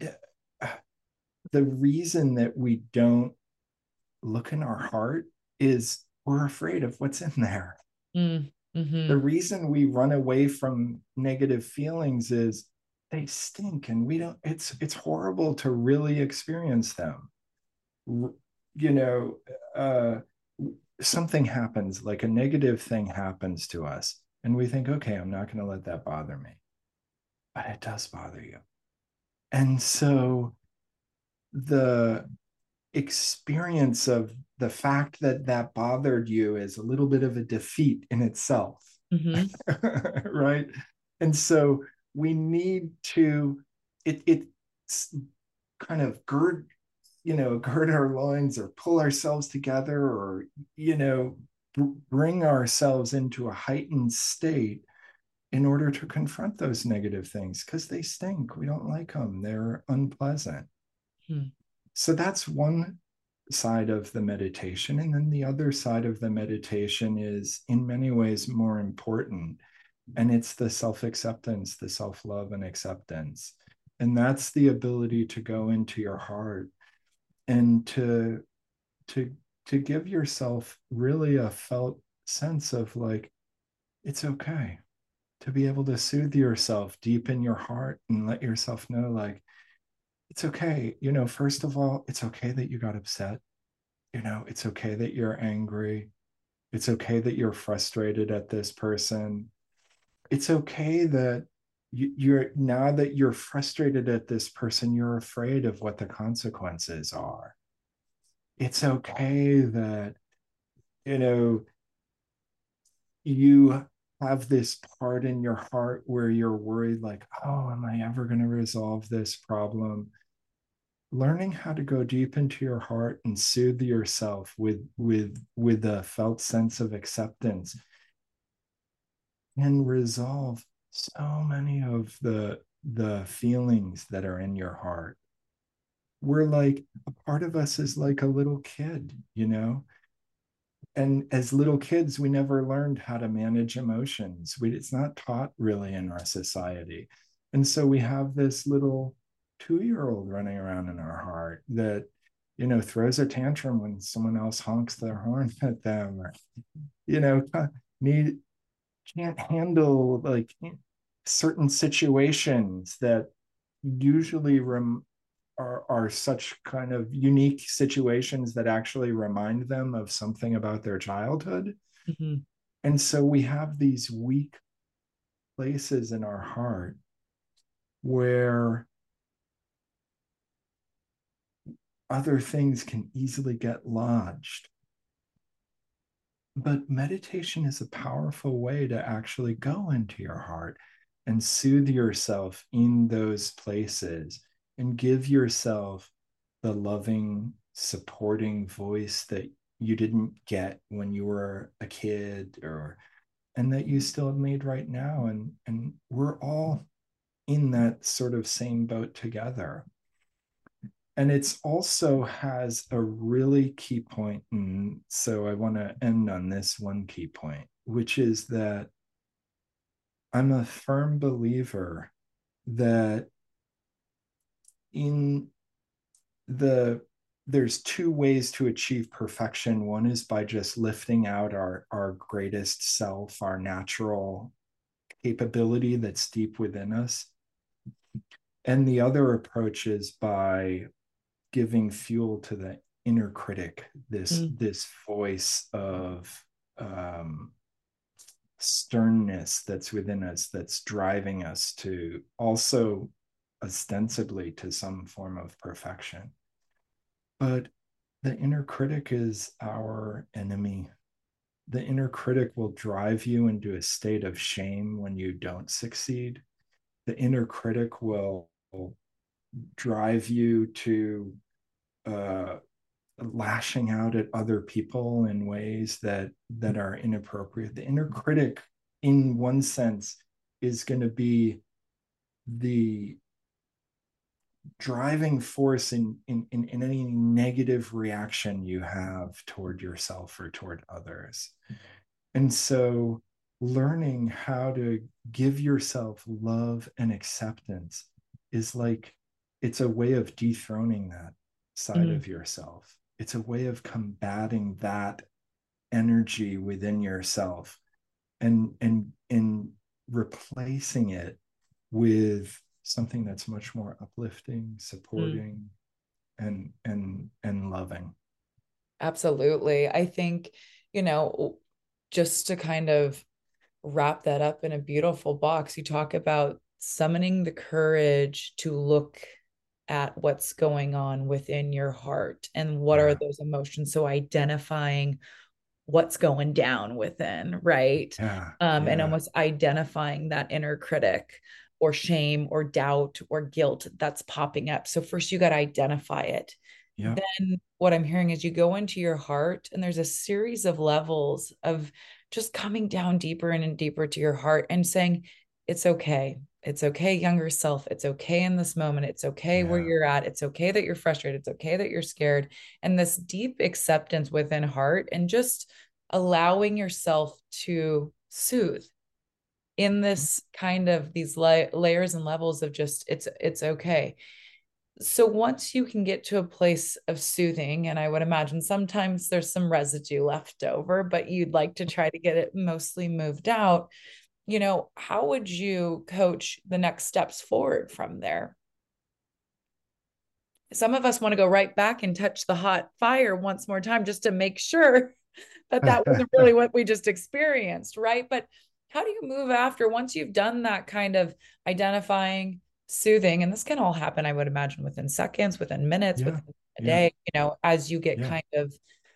the reason that we don't look in our heart is we're afraid of what's in there. Mm-hmm. The reason we run away from negative feelings is they stink, and we don't, it's it's horrible to really experience them. You know, uh something happens, like a negative thing happens to us, and we think, okay, I'm not going to let that bother me. But it does bother you. And so the experience of the fact that that bothered you is a little bit of a defeat in itself. Mm-hmm. Right? And so we need to, it it's kind of gird, you know, gird our loins or pull ourselves together, or, you know, bring ourselves into a heightened state in order to confront those negative things, because they stink. We don't like them. They're unpleasant. Mm-hmm. So that's one side of the meditation. And then the other side of the meditation is in many ways more important. And it's the self acceptance, the self love and acceptance. And that's the ability to go into your heart and to, to, to give yourself really a felt sense of like, it's okay to be able to soothe yourself deep in your heart and let yourself know, like, it's okay. You know, first of all, it's okay that you got upset. You know, it's okay that you're angry. It's okay that you're frustrated at this person. It's okay that you, you're, now that you're frustrated at this person, you're afraid of what the consequences are. It's okay that, you know, you have this part in your heart where you're worried, like, oh, am I ever going to resolve this problem? Learning how to go deep into your heart and soothe yourself with with with a felt sense of acceptance and resolve so many of the the feelings that are in your heart. We're like, a part of us is like a little kid, you know. And as little kids, we never learned how to manage emotions. We, it's not taught really in our society. And so we have this little two-year-old running around in our heart that, you know, throws a tantrum when someone else honks their horn at them, or, you know, need can't handle like certain situations that usually rem, are are such kind of unique situations that actually remind them of something about their childhood. Mm-hmm. And so we have these weak places in our heart where other things can easily get lodged. But meditation is a powerful way to actually go into your heart and soothe yourself in those places and give yourself the loving, supporting voice that you didn't get when you were a kid, or and that you still need right now. And and we're all in that sort of same boat together. And it's also has a really key point, and so I want to end on this one key point, which is that I'm a firm believer that in the there's two ways to achieve perfection. One is by just lifting out our our greatest self, our natural capability that's deep within us, and the other approach is by giving fuel to the inner critic, this Mm. this voice of um, sternness that's within us, that's driving us to also ostensibly to some form of perfection. But the inner critic is our enemy. The inner critic will drive you into a state of shame when you don't succeed. The inner critic will drive you to uh, lashing out at other people in ways that that are inappropriate. The inner critic, in one sense, is going to be the driving force in, in in in any negative reaction you have toward yourself or toward others. And so learning how to give yourself love and acceptance is like, it's a way of dethroning that side Mm. of yourself. It's a way of combating that energy within yourself, and and and replacing it with something that's much more uplifting, Mm. supporting, and and and loving. Absolutely. I think, you know, just to kind of wrap that up in a beautiful box, you talk about summoning the courage to look at what's going on within your heart and what are Yeah, those emotions. So identifying what's going down within, right? yeah, Um, and yeah, almost identifying that inner critic or shame or doubt or guilt that's popping up. So first you got to identify it. yeah, Then what I'm hearing is you go into your heart and there's a series of levels of just coming down deeper and deeper to your heart and saying, it's okay. It's okay, younger self. It's okay in this moment. It's okay where yeah, you're at. It's okay that you're frustrated. It's okay that you're scared. And this deep acceptance within heart and just allowing yourself to soothe in this kind of these la- layers and levels of just it's it's okay. So once you can get to a place of soothing, and I would imagine sometimes there's some residue left over, but you'd like to try to get it mostly moved out, you know, how would you coach the next steps forward from there? Some of us want to go right back and touch the hot fire once more time just to make sure that that wasn't really what we just experienced, right? But how do you move after once you've done that kind of identifying, soothing, and this can all happen, I would imagine, within seconds, within minutes, yeah, within a yeah, day, you know, as you get yeah, kind of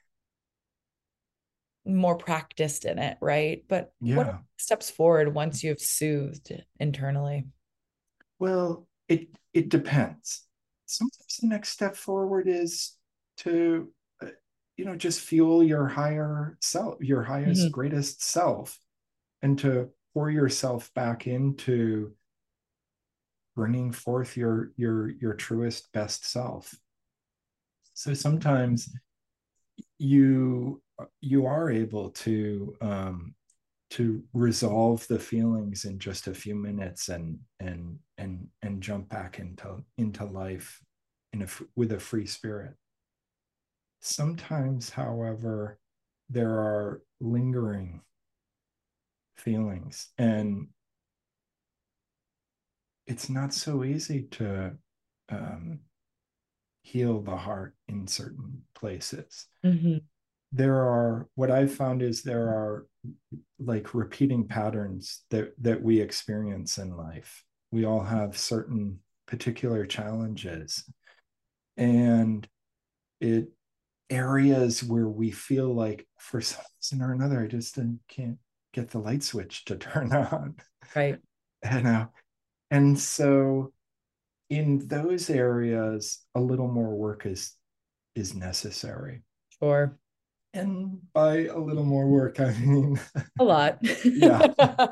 more practiced in it, right? But what are yeah. steps forward once you've soothed internally? Well, it it depends. Sometimes the next step forward is to, uh, you know, just fuel your higher self, your highest, Mm-hmm. greatest self, and to pour yourself back into bringing forth your your your truest, best self. So sometimes you you are able to um, to resolve the feelings in just a few minutes, and and and and jump back into into life in a with a free spirit. Sometimes, however, there are lingering feelings, and it's not so easy to um, heal the heart in certain places. Mm-hmm. There are, what I've found is there are like repeating patterns that that we experience in life. We all have certain particular challenges, and it areas where we feel like for some reason or another, I just can't get the light switch to turn on. Right. And uh, and so in those areas, a little more work is is necessary. Sure. And by a little more work, I mean, A lot. yeah.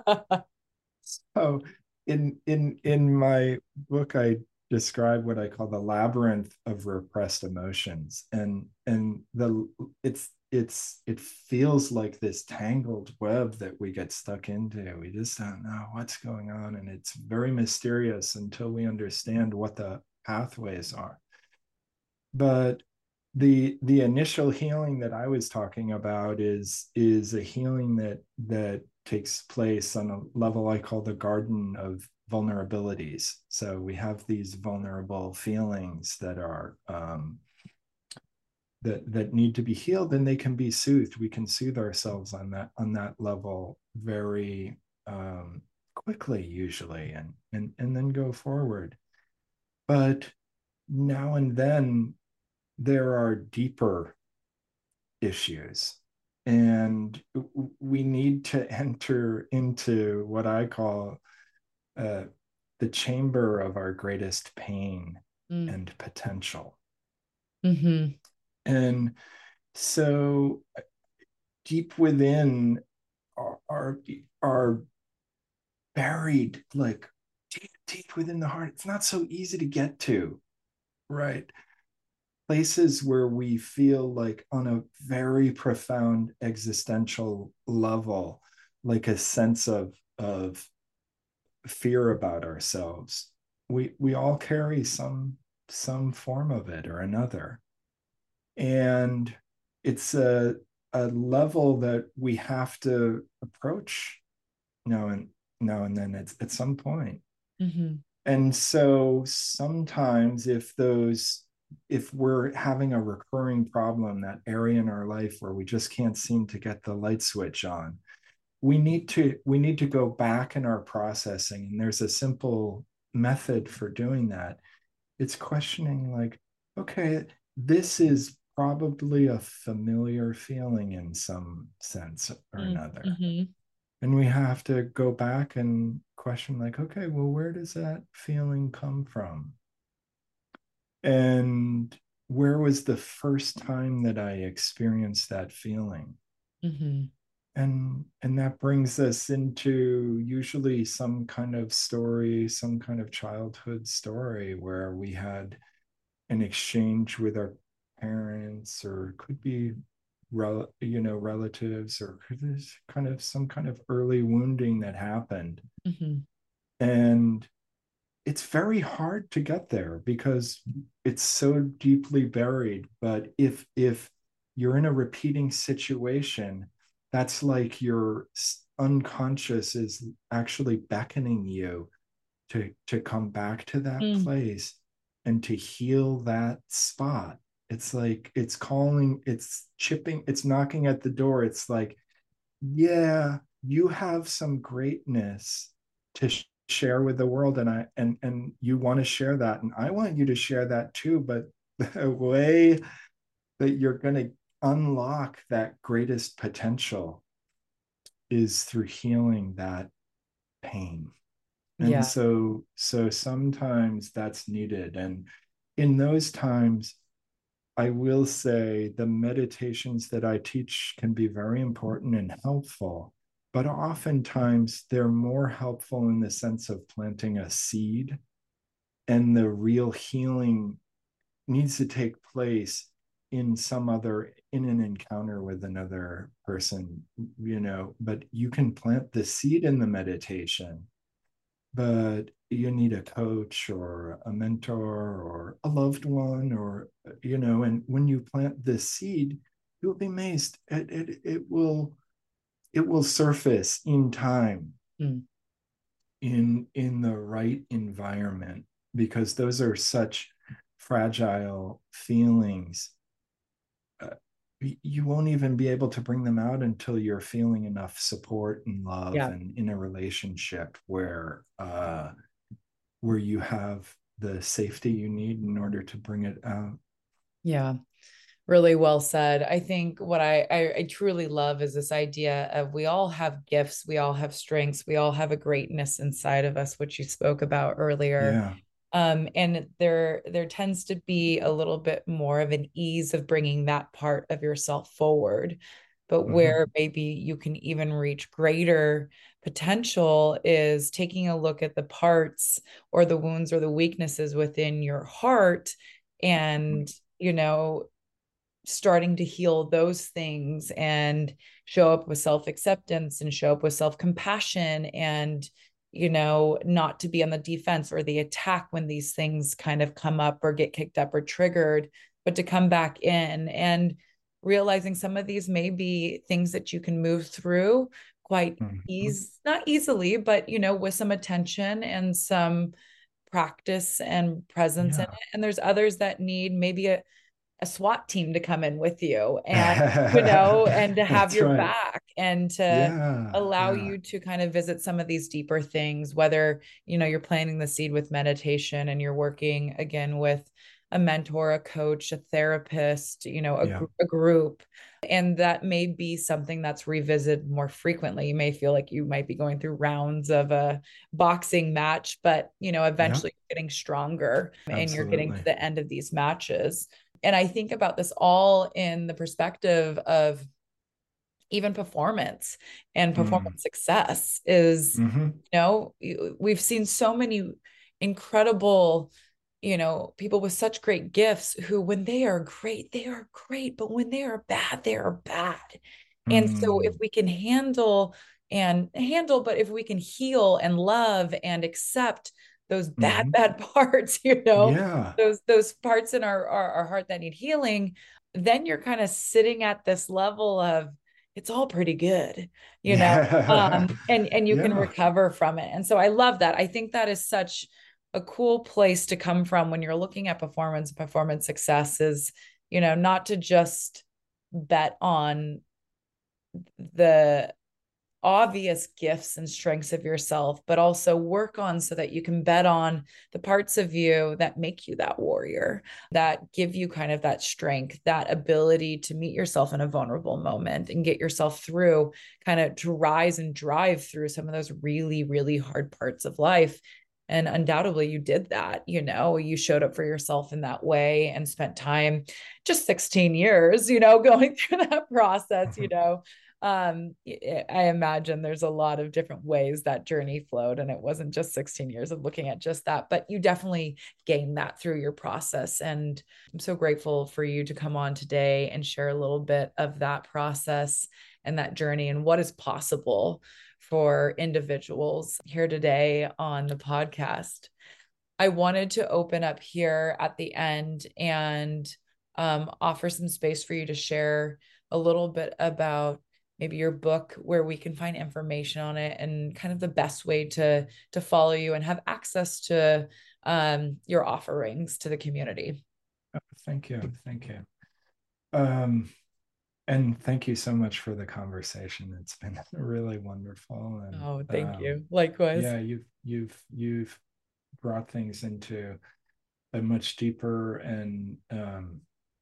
So in in in my book, I describe what I call the labyrinth of repressed emotions. And and the it's it's it feels like this tangled web that we get stuck into. We just don't know what's going on. And it's very mysterious until we understand what the pathways are. But the the initial healing that I was talking about is is a healing that that takes place on a level I call the garden of vulnerabilities. So we have these vulnerable feelings that are um, that that need to be healed, and they can be soothed. We can soothe ourselves on that on that level very um, quickly, usually, and and and then go forward. But now and then there are deeper issues, and we need to enter into what I call uh, the chamber of our greatest pain Mm. and potential. Mm-hmm. And so deep within are are, are buried, like deep, deep within the heart. It's not so easy to get to, right? Places where we feel like on a very profound existential level, like a sense of of fear about ourselves. We we all carry some some form of it or another. And it's a a level that we have to approach now and now and then at, at some point. Mm-hmm. And so sometimes if those if we're having a recurring problem, that area in our life where we just can't seem to get the light switch on, we need to we need to go back in our processing. And there's a simple method for doing that. It's questioning, like, okay, this is probably a familiar feeling in some sense or another. Mm-hmm. And we have to go back and question, like, okay, well, where does that feeling come from? And where was the first time that I experienced that feeling? Mm-hmm. And and that brings us into usually some kind of story, some kind of childhood story where we had an exchange with our parents, or it could be rel- you know relatives, or there's kind of some kind of early wounding that happened. Mm-hmm. And it's very hard to get there because it's so deeply buried. But if if you're in a repeating situation, that's like your unconscious is actually beckoning you to to come back to that Mm. place and to heal that spot. It's like it's calling, it's chipping, it's knocking at the door. It's like, yeah, you have some greatness to sh- share with the world, and I and and you want to share that, and I want you to share that too. But the way that you're going to unlock that greatest potential is through healing that pain. And Yeah. so so sometimes that's needed. And in those times, I will say the meditations that I teach can be very important and helpful, but oftentimes they're more helpful in the sense of planting a seed, and the real healing needs to take place in some other in an encounter with another person, you know. But you can plant the seed in the meditation, but you need a coach or a mentor or a loved one, or you know. And when you plant this seed, you'll be amazed, it, it, it will it will surface in time, Mm. in in the right environment, because those are such fragile feelings, uh, you won't even be able to bring them out until you're feeling enough support and love Yeah. and in a relationship where uh, where you have the safety you need in order to bring it out. Yeah. Really well said. I think what I, I, I truly love is this idea of we all have gifts, we all have strengths, we all have a greatness inside of us, which you spoke about earlier. Yeah. Um, and there there tends to be a little bit more of an ease of bringing that part of yourself forward. But Mm-hmm. where maybe you can even reach greater potential is taking a look at the parts or the wounds or the weaknesses within your heart and, you know, starting to heal those things and show up with self-acceptance and show up with self-compassion and, you know, not to be on the defense or the attack when these things kind of come up or get kicked up or triggered, but to come back in and realizing some of these may be things that you can move through quite Mm-hmm. easy, not easily, but, you know, with some attention and some practice and presence in it. Yeah. And there's others that need maybe a a SWAT team to come in with you and, you know, and to have That's your right. back and to Yeah. allow Yeah. you to kind of visit some of these deeper things, whether, you know, you're planting the seed with meditation and you're working again with a mentor, a coach, a therapist, you know, a, Yeah. gr- a group. And that may be something that's revisited more frequently. You may feel like you might be going through rounds of a boxing match, but, you know, Yeah. eventually you're getting stronger and you're getting to Absolutely. the end of these matches. And I think about this all in the perspective of even performance and Mm. performance success is, Mm-hmm. you know, we've seen so many incredible, you know, people with such great gifts who, when they are great, they are great, but when they are bad, they are bad. And so if Mm. we can handle and handle, but if we can heal and love and accept those bad, Mm-hmm. bad parts, you know, Yeah. those those parts in our, our, our heart that need healing, then you're kind of sitting at this level of it's all pretty good, you know, Yeah. um, and and you can Yeah. recover from it. And so I love that. I think that is such a cool place to come from when you're looking at performance. Performance success is, you know, not to just bet on the obvious gifts and strengths of yourself, but also work on so that you can bet on the parts of you that make you that warrior, that give you kind of that strength, that ability to meet yourself in a vulnerable moment and get yourself through, kind of to rise and drive through some of those really, really hard parts of life. And undoubtedly, you did that. You know, you showed up for yourself in that way and spent time, just sixteen years, you know, going through that process, you know, um I imagine there's a lot of different ways that journey flowed, and it wasn't just sixteen years of looking at just that, but you definitely gained that through your process. And I'm so grateful for you to come on today and share a little bit of that process and that journey and what is possible for individuals here today on the podcast. I wanted to open up here at the end and um, offer some space for you to share a little bit about maybe your book, where we can find information on it and kind of the best way to to follow you and have access to um, your offerings to the community. Thank you. Thank you. Um, and thank you so much for the conversation. It's been really wonderful. And Oh, thank um, you. Likewise. yeah, you've you've you've brought things into a much deeper and um,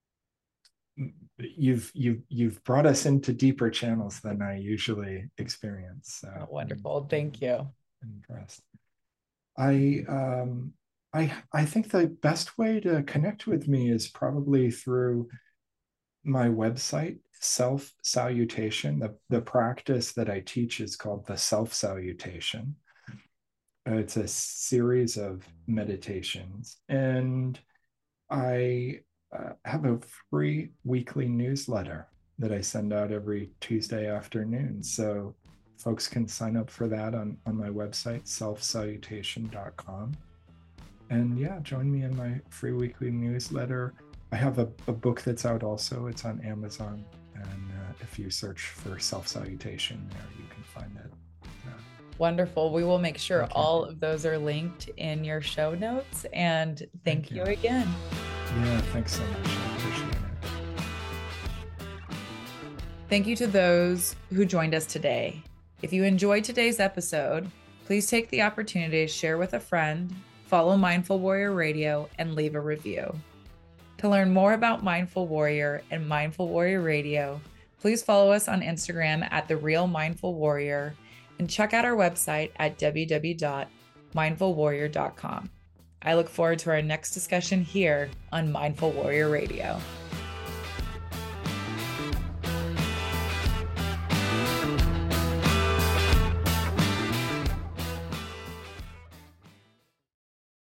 you've you've you've brought us into deeper channels than I usually experience. So Oh, I'm, wonderful. Thank you. I'm impressed. I um I I think the best way to connect with me is probably through my website, Self Salutation. The the practice that I teach is called the Self Salutation. Uh, it's a series of meditations, and I uh, have a free weekly newsletter that I send out every Tuesday afternoon. So folks can sign up for that on, on my website, self salutation dot com. And yeah, join me in my free weekly newsletter. I have a, a book that's out also. It's on Amazon. And uh, if you search for Self Salutation there, you can find it. Uh, Wonderful. We will make sure thank you. all of those are linked in your show notes. And thank, Thank you you. again. Yeah, thanks so much. I appreciate it. Thank you to those who joined us today. If you enjoyed today's episode, please take the opportunity to share with a friend, follow Mindful Warrior Radio, and leave a review. To learn more about Mindful Warrior and Mindful Warrior Radio, please follow us on Instagram at The Real Mindful Warrior and check out our website at w w w dot mindful warrior dot com. I look forward to our next discussion here on Mindful Warrior Radio.